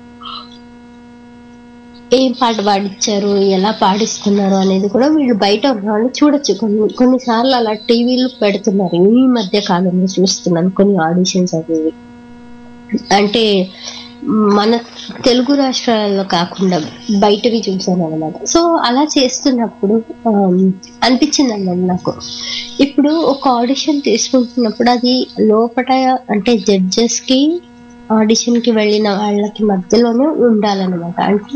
ఏం పాట పాడించారు, ఎలా పాడిస్తున్నారు అనేది కూడా వీళ్ళు బయట ఉన్న వాళ్ళు చూడొచ్చు. కొన్ని కొన్నిసార్లు అలా టీవీలు పెడుతున్నారు, ఈ మధ్య కాలంలో చూస్తున్నాను కొన్ని ఆడిషన్స్ అనేవి. అంటే మన తెలుగు రాష్ట్రాలలో కాకుండా బయటవి చూసాను అనమాట. సో అలా చేస్తున్నప్పుడు అనిపించింది అన్నమాట నాకు, ఇప్పుడు ఒక ఆడిషన్ తీసుకుంటున్నప్పుడు అది లోపల అంటే జడ్జెస్ కి ఆడిషన్ కి వెళ్ళిన వాళ్ళకి మధ్యలోనే ఉండాలన్నమాట. అంటే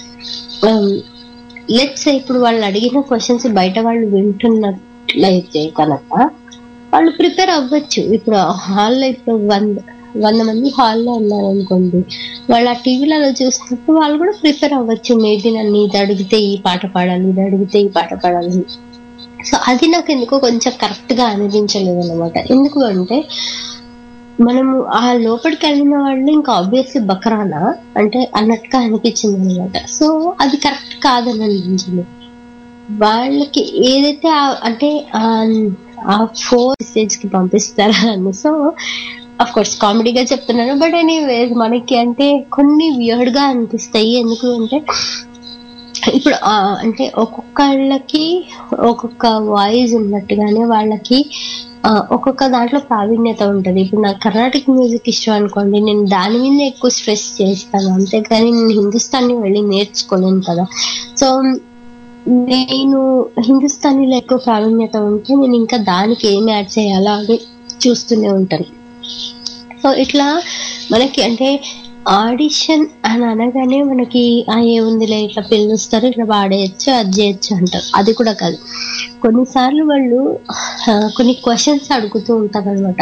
లెట్స్ ఇప్పుడు వాళ్ళు అడిగిన క్వశ్చన్స్ బయట వాళ్ళు వింటున్నట్లయితే కనుక వాళ్ళు ప్రిపేర్ అవ్వచ్చు. ఇప్పుడు హాల్లో ఇప్పుడు వంద వంద మంది హాల్లో ఉన్నారు అనుకోండి, వాళ్ళు ఆ టీవీలలో చూసినప్పుడు వాళ్ళు కూడా ప్రిపేర్ అవ్వచ్చు. మేబీ నన్ను ఇది అడిగితే ఈ పాట పాడాలి, ఇది అడిగితే ఈ పాట పాడాలి. సో అది నాకు ఎందుకో కొంచెం కరెక్ట్ గా అనిపించలేదు అనమాట. ఎందుకు అంటే మనము ఆ లోపలికి వెళ్ళిన వాళ్ళు ఇంకా ఆబ్వియస్లీ బకరానా అంటే అన్నట్టుగా అనిపించింది అనమాట. సో అది కరెక్ట్ కాదని అనిపించింది. వాళ్ళకి ఏదైతే అంటే ఆ ఫోర్ స్టేజ్ కి పంపిస్తారా అని. సో అఫ్ కోర్స్ కామెడీగా చెప్తున్నాను, బట్ ఎనీవేస్ మనకి అంటే కొన్ని వియర్డ్ గా అనిపిస్తాయి. ఎందుకు అంటే ఇప్పుడు అంటే ఒక్కొక్కళ్ళకి ఒక్కొక్క వాయిస్ ఉన్నట్టుగానే వాళ్ళకి ఒక్కొక్క దాంట్లో ప్రావీణ్యత ఉంటుంది. ఇప్పుడు నాకు కర్ణాటక మ్యూజిక్ ఇష్టం అనుకోండి, నేను దాని మీద ఎక్కువ స్ట్రెస్ చేస్తాను, అంతేకాని నేను హిందుస్థానీ వెళ్ళి నేర్చుకోలేను కదా. సో నేను హిందుస్థానీలో ఎక్కువ ప్రావీణ్యత ఉంటే నేను ఇంకా దానికి ఏం యాడ్ చేయాలో అని చూస్తూనే ఉంటాను. సో ఇట్లా మనకి అంటే ఆడిషన్ అని అనగానే మనకి ఏముందిలే ఇట్లా పిలుస్తారు, ఇట్లా పాడేయచ్చు, అది చేయొచ్చు అంటారు. అది కూడా కాదు, కొన్నిసార్లు వాళ్ళు కొన్ని క్వశ్చన్స్ అడుగుతూ ఉంటారు అనమాట.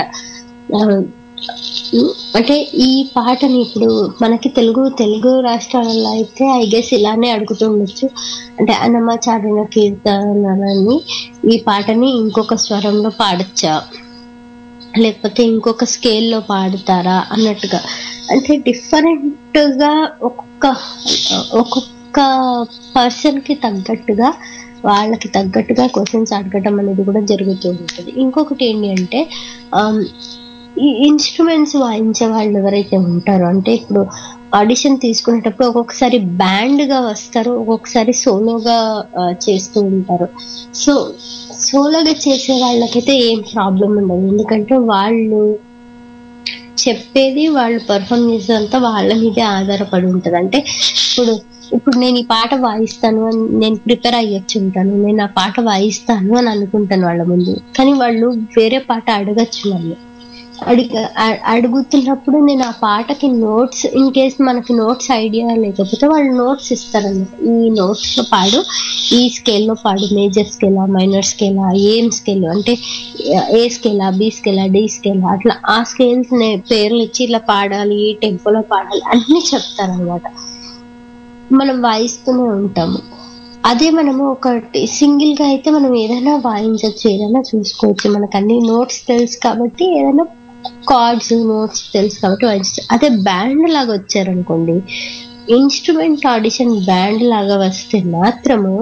అంటే ఈ పాటని ఇప్పుడు మనకి తెలుగు తెలుగు రాష్ట్రాలలో అయితే ఐ గెస్ ఇలానే అడుగుతూ ఉండొచ్చు. అంటే అన్నమాచార్యుల కీర్తనని ఈ పాటని ఇంకొక స్వరంలో పాడచ్చా, లేకపోతే ఇంకొక స్కేల్లో పాడతారా అన్నట్టుగా. అంటే డిఫరెంట్ గా ఒక్కొక్క ఒక్కొక్క పర్సన్ కి తగ్గట్టుగా వాళ్ళకి తగ్గట్టుగా క్వశ్చన్స్ అడగటం అనేది కూడా జరుగుతూ ఉంటుంది. ఇంకొకటి ఏంటి అంటే ఈ ఇన్స్ట్రుమెంట్స్ వాయించే వాళ్ళు ఎవరైతే ఉంటారో, అంటే ఇప్పుడు ఆడిషన్ తీసుకునేటప్పుడు ఒక్కొక్కసారి బ్యాండ్ గా వస్తారు, ఒక్కొక్కసారి సోలోగా చేస్తూ ఉంటారు. సో సోలోగా చేసే వాళ్ళకైతే ఏం ప్రాబ్లం ఉండదు, ఎందుకంటే వాళ్ళు చెప్పేది వాళ్ళు పర్ఫామ్ చేసేదంతా వాళ్ళ మీదే ఆధారపడి ఉంటది. అంటే ఇప్పుడు ఇప్పుడు నేను ఈ పాట వాయిస్తాను అని నేను ప్రిపేర్ అయ్యొచ్చు ఉంటాను, నేను ఆ పాట వాయిస్తాను అని అనుకుంటాను వాళ్ళ ముందు, కానీ వాళ్ళు వేరే పాట అడగచ్చు నన్ను. అడిగ అడుగుతున్నప్పుడు నేను ఆ పాటకి నోట్స్, ఇన్ కేస్ మనకి నోట్స్ ఐడియా లేకపోతే వాళ్ళు నోట్స్ ఇస్తారన్నమాట. ఈ నోట్స్ లో పాడు, ఈ స్కేల్లో పాడు, మేజర్ స్కేలా, మైనర్ స్కేలా, ఏం స్కేల్ అంటే ఏ స్కేలా, బి స్కేలా, డి స్కేలా, అట్లా ఆ స్కేల్స్ పేర్లు ఇచ్చి ఇట్లా పాడాలి, ఈ టెంపోలో పాడాలి అన్ని చెప్తారనమాట. మనం వాయిస్తూనే ఉంటాము. అదే మనము ఒకటి సింగిల్ గా అయితే మనం ఏదైనా వాయించవచ్చు, ఏదైనా చూసుకోవచ్చు, మనకు అన్ని నోట్స్ తెలుసు కాబట్టి ఏదైనా కార్డ్స్ నోట్స్ తెలుసు కాబట్టి వాయించవచ్చు. అదే బ్యాండ్ లాగా వచ్చారనుకోండి, ఇన్స్ట్రుమెంట్ ఆడిషన్ బ్యాండ్ లాగా వస్తే మాత్రము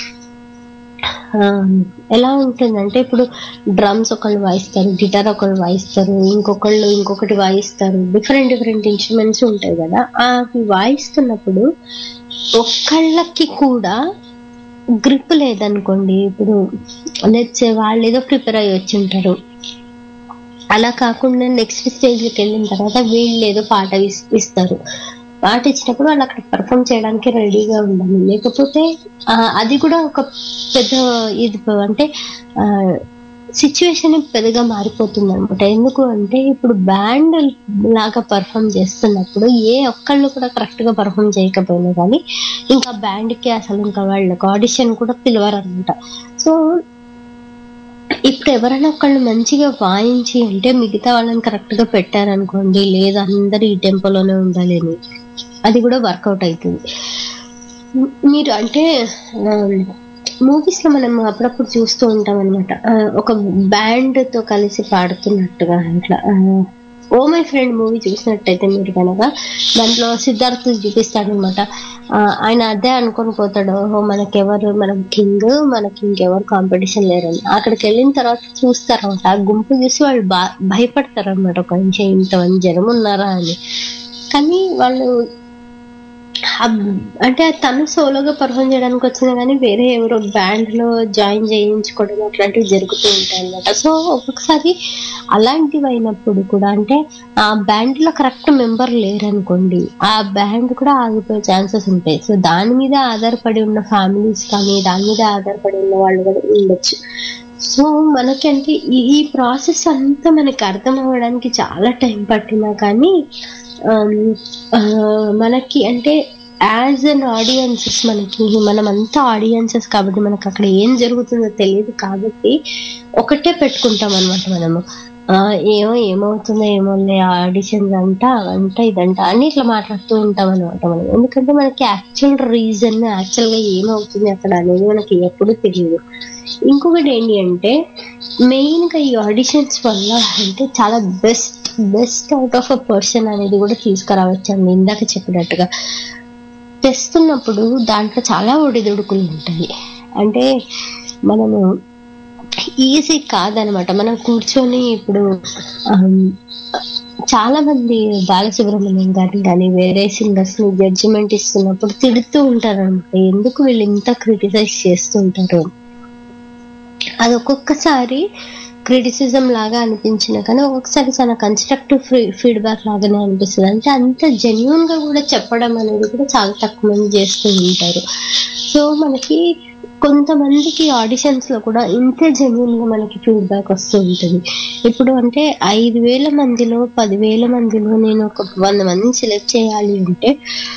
ఎలా ఉంటుందంటే ఇప్పుడు డ్రమ్స్ ఒకళ్ళు వాయిస్తారు, గిటార్ ఒకళ్ళు వాయిస్తారు, ఇంకొకళ్ళు ఇంకొకటి వాయిస్తారు, డిఫరెంట్ డిఫరెంట్ ఇన్స్ట్రుమెంట్స్ ఉంటాయి కదా. అవి వాయిస్తున్నప్పుడు ఒక్కళ్ళకి కూడా గ్రిప్ లేదనుకోండి, ఇప్పుడు లెట్స్ వాళ్ళు ఏదో ప్రిపేర్ అయ్యి వచ్చి ఉంటారు, అలా కాకుండా నెక్స్ట్ స్టేజ్కి వెళ్ళిన తర్వాత వీళ్ళు ఏదో పాట ఇస్తారు, పాట ఇచ్చినప్పుడు వాళ్ళు అక్కడ పర్ఫామ్ చేయడానికి రెడీగా ఉండాలి. లేకపోతే అది కూడా ఒక పెద్ద ఇది అంటే సిచ్యువేషన్ పెద్దగా మారిపోతుంది అనమాట. ఎందుకు అంటే ఇప్పుడు బ్యాండ్ లాగా పర్ఫామ్ చేస్తున్నప్పుడు ఏ ఒక్కళ్ళు కూడా కరెక్ట్ గా పర్ఫామ్ చేయకపోయినా కానీ ఇంకా బ్యాండ్ కి అసలు ఇంకా వాళ్ళకి ఆడిషన్ కూడా పిలవరు అనమాట. సో ఇప్పుడు ఎవరైనా ఒకళ్ళు మంచిగా వాయించి అంటే మిగతా వాళ్ళని కరెక్ట్ గా పెట్టారనుకోండి, లేదా అందరు ఈ టెంపోలోనే ఉండాలి అని, అది కూడా వర్కౌట్ అవుతుంది. మీరు అంటే మూవీస్ లో మనం అప్పుడప్పుడు చూస్తూ ఉంటాం అనమాట, ఒక బ్యాండ్ తో కలిసి పాడుతున్నట్టుగా. ఇట్లా ఓ మై ఫ్రెండ్ మూవీ చూసినట్టయితే మీరు కనుక దాంట్లో సిద్ధార్థ్ చూపిస్తాడు అనమాట. ఆయన అదే అనుకొని పోతాడు, ఓహో మనకెవరు మన కింగ్, మనకి ఇంకెవరు కాంపిటీషన్ లేరని. అక్కడికి వెళ్ళిన తర్వాత చూస్తారు అనమాట, ఆ గుంపు చూసి వాళ్ళు బా భయపడతారు అనమాట, ఒక నిమిషం ఇంతమంది జనం ఉన్నారా అని. కానీ వాళ్ళు అంటే తను సోలోగా పర్ఫామ్ చేయడానికి వచ్చినా కానీ వేరే ఎవరో బ్యాండ్ లో జాయిన్ చేయించుకోవడం అట్లాంటివి జరుగుతూ ఉంటాయి అన్నమాట. సో ఒక్కొక్కసారి అలాంటివి అయినప్పుడు కూడా అంటే ఆ బ్యాండ్ లో కరెక్ట్ మెంబర్ లేరనుకోండి, ఆ బ్యాండ్ కూడా ఆగిపోయే ఛాన్సెస్ ఉంటాయి. సో దాని మీద ఆధారపడి ఉన్న ఫ్యామిలీస్ కానీ దాని మీద ఆధారపడి ఉన్న వాళ్ళు కూడా ఉండొచ్చు. సో మనకి అంటే ఈ ప్రాసెస్ అంతా మనకి అర్థం అవ్వడానికి చాలా టైం పట్టినా కానీ మనకి అంటే యాజ్ అన్ ఆడియన్సెస్ మనకి మనం అంతా ఆడియన్సెస్ కాబట్టి మనకు అక్కడ ఏం జరుగుతుందో తెలియదు కాబట్టి ఒకటే పెట్టుకుంటాం అనమాట మనము. ఏమో ఏమవుతుందో ఏమో ఆడిషన్స్ అంట అవంట ఇదంట అని ఇట్లా మాట్లాడుతూ ఉంటాం అనమాట మనం. ఎందుకంటే మనకి యాక్చువల్ రీజన్ యాక్చువల్ గా ఏమవుతుంది అక్కడ అనేది మనకి ఎప్పుడు తెలియదు. ఇంకొకటి ఏంటి అంటే మెయిన్ గా ఈ ఆడిషన్స్ వల్ల అంటే చాలా best best out of a person అనేది కూడా తీసుకురావచ్చండి. ఇందాక చెప్పినట్టుగా తెస్తున్నప్పుడు దాంట్లో చాలా ఒడిదుడుకులు ఉంటాయి. అంటే మనము ఈజీ కాదనమాట. మనం కూర్చొని ఇప్పుడు చాలా మంది బాలసుబ్రహ్మణ్యం గారిని కానీ వేరే సింగర్స్ ని జడ్జిమెంట్ ఇస్తున్నప్పుడు తిడుతూ ఉంటారు అనమాట. ఎందుకు వీళ్ళు ఇంత క్రిటిసైజ్ చేస్తుంటారు. అది ఒక్కొక్కసారి క్రిటిసిజం లాగా అనిపించిన కానీ ఒక్కొక్కసారి చాలా కన్స్ట్రక్టివ్ ఫీడ్బ్యాక్ లాగానే అనిపిస్తుంది. అంటే అంత జెన్యున్ గా కూడా చెప్పడం అనేది కూడా చాలా తక్కువ మంది చేస్తూ ఉంటారు. సో మనకి కొంతమందికి ఆడిషన్స్ లో కూడా ఇంతే జెన్యున్ గా మనకి ఫీడ్బ్యాక్ వస్తూ ఉంటుంది. ఇప్పుడు అంటే ఐదు వేల మందిలో పదివేల మందిలో నేను ఒక వంద మందిని సెలెక్ట్ చేయాలి అంటే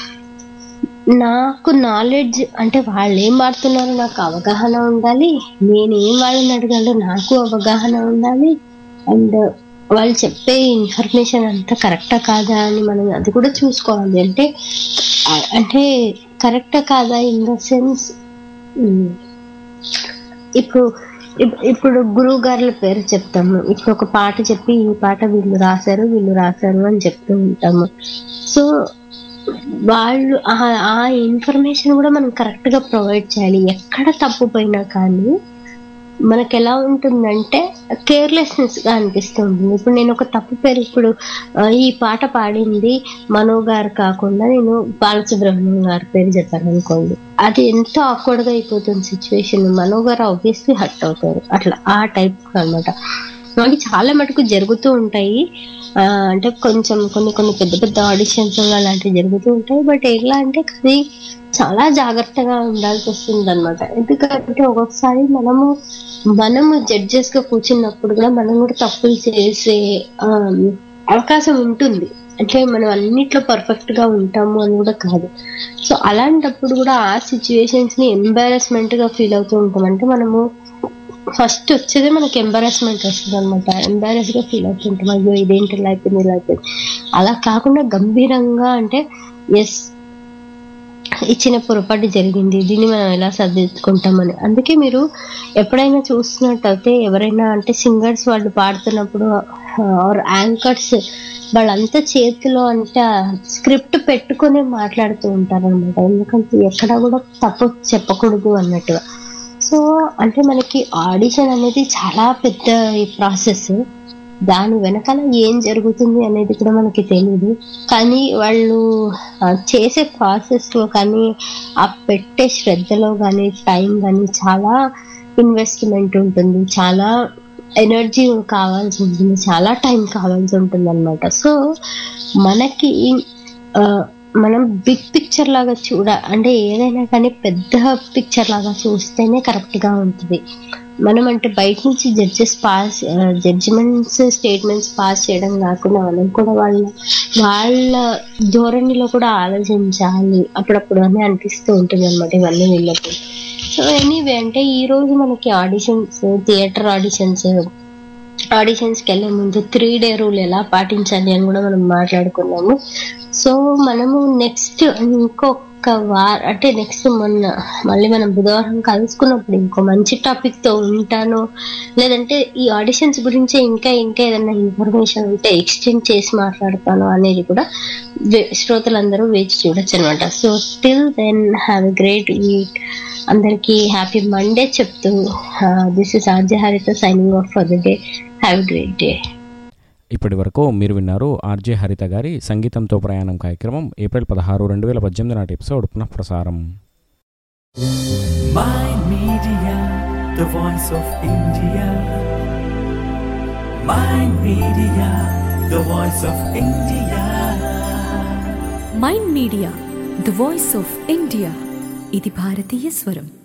నాకు నాలెడ్జ్ అంటే వాళ్ళు ఏం వాడుతున్నారో నాకు అవగాహన ఉండాలి, నేను ఏం వాళ్ళని అడగాలో నాకు అవగాహన ఉండాలి, అండ్ వాళ్ళు చెప్పే ఇన్ఫర్మేషన్ అంతా కరెక్టా కాదా అని మనం అది కూడా చూసుకోవాలి. అంటే అంటే కరెక్టా కాదా ఇన్ ద సెన్స్ ఇప్పుడు ఇప్పుడు గురువు గారుల పేరు చెప్తాము. ఇప్పుడు ఒక పాట చెప్పి ఈ పాట వీళ్ళు రాశారు వీళ్ళు రాశారు అని చెప్తూ ఉంటాము. సో వాళ్ళు ఆ ఇన్ఫర్మేషన్ కూడా మనం కరెక్ట్ గా ప్రొవైడ్ చేయాలి. ఎక్కడ తప్పు పోయినా కానీ మనకు ఎలా ఉంటుందంటే కేర్లెస్నెస్ గా అనిపిస్తూ ఉంటుంది. ఇప్పుడు నేను ఒక తప్పు పేరు ఇప్పుడు ఈ పాట పాడింది మనో గారు కాకుండా నేను బాలసుబ్రహ్మణ్యం గారి పేరు చెప్పాను అనుకోండి, అది ఎంతో ఆక్వర్డ్ గా అయిపోతుంది సిచ్యువేషన్. మనో గారు ఆబ్వియస్లీ హర్ట్ అవుతారు. అట్లా ఆ టైప్ అనమాట. అవి చాలా మటుకు జరుగుతూ ఉంటాయి. ఆ అంటే కొంచెం కొన్ని కొన్ని పెద్ద పెద్ద ఆడిషన్స్ అలాంటివి జరుగుతూ ఉంటాయి. బట్ ఎలా అంటే అది చాలా జాగ్రత్తగా ఉండాల్సి వస్తుంది అనమాట. ఎందుకంటే ఒక్కొక్కసారి మనము మనము జడ్జెస్ గా కూర్చున్నప్పుడు కూడా మనం కూడా తప్పులు చేసే అవకాశం ఉంటుంది. అంటే మనం అన్నిట్లో పర్ఫెక్ట్ గా ఉంటాము అని కూడా కాదు. సో అలాంటప్పుడు కూడా ఆ సిచ్యువేషన్స్ ని ఎంబారస్మెంట్ గా ఫీల్ అవుతూ ఉంటాం. అంటే మనము ఫస్ట్ వచ్చేదే మనకి ఎంబారస్మెంట్ వస్తుంది అనమాట. ఎంబారస్ గా ఫీల్ అవుతుంటాం, అయ్యో ఇదేంటి ఇలా అయిపోయింది ఇలా అయిపోయింది. అలా కాకుండా గంభీరంగా అంటే ఎస్ ఇచ్చిన పొరపాటు జరిగింది, దీన్ని మనం ఎలా సర్దిద్దుకుంటామని. అందుకే మీరు ఎప్పుడైనా చూస్తున్నట్టయితే ఎవరైనా అంటే సింగర్స్ వాళ్ళు పాడుతున్నప్పుడు ఆర్ యాంకర్స్ వాళ్ళంతా చేతిలో అంటే స్క్రిప్ట్ పెట్టుకునే మాట్లాడుతూ ఉంటారు అనమాట. ఎందుకంటే ఎక్కడ కూడా తప్పు చెప్పకూడదు అన్నట్టుగా. సో అంటే మనకి ఆడిషన్ అనేది చాలా పెద్ద ఈ ప్రాసెస్. దాని వెనకాల ఏం జరుగుతుంది అనేది కూడా మనకి తెలియదు. కానీ వాళ్ళు చేసే ప్రాసెస్ లో కానీ ఆ పెట్టే శ్రద్ధలో కానీ టైం కానీ చాలా ఇన్వెస్ట్మెంట్ ఉంటుంది, చాలా ఎనర్జీ కావాల్సి ఉంటుంది, చాలా టైం కావాల్సి ఉంటుంది అనమాట. సో మనకి మనం బిగ్ పిక్చర్ లాగా చూడ అంటే ఏదైనా కానీ పెద్ద పిక్చర్ లాగా చూస్తేనే కరెక్ట్ గా ఉంటుంది. మనం అంటే బయట నుంచి judges pass judgements statements pass చేయడం కాకుండా మనం కూడా వాళ్ళ వాళ్ళ ధోరణిలో కూడా ఆలోచించాలి అప్పుడప్పుడు అని అనిపిస్తూ ఉంటుంది అనమాట ఇవన్నీ వీళ్ళకి. సో ఎనీవే అంటే ఈ రోజు మనకి ఆడిషన్స్, థియేటర్ ఆడిషన్స్ ఆడిషన్స్కి వెళ్ళే ముందు త్రీ డే రూల్ ఎలా పాటించాలి అని కూడా మనం మాట్లాడుకున్నాము. సో మనము నెక్స్ట్ ఇంకొక వార అంటే నెక్స్ట్ మొన్న మళ్ళీ మనం బుధవారం కలుసుకున్నప్పుడు ఇంకో మంచి టాపిక్ తో ఉంటాను, లేదంటే ఈ ఆడిషన్స్ గురించి ఇంకా ఇంకా ఏదైనా ఇన్ఫర్మేషన్ ఉంటే ఎక్స్టెండ్ చేసి మాట్లాడతాను అనేది కూడా శ్రోతలందరూ వేచి చూడొచ్చు అనమాట. So till then have a great week. అందరికీ హ్యాపీ మండే చెప్తూ this is RJ Haritha signing off for the day. Have a great day. ఇప్పటి వరకు మీరు విన్నారు ఆర్జే హరిత గారి సంగీతంతో ప్రయాణం కార్యక్రమం ఏప్రిల్ పదహారు రెండు వేల పద్దెనిమిది నాటి ఎపిసోడ్ పునః ప్రసారం. Mind Media, the voice of India. Mind Media, the voice of India. Mind media the voice of India. ఇది భారతీయ స్వరం.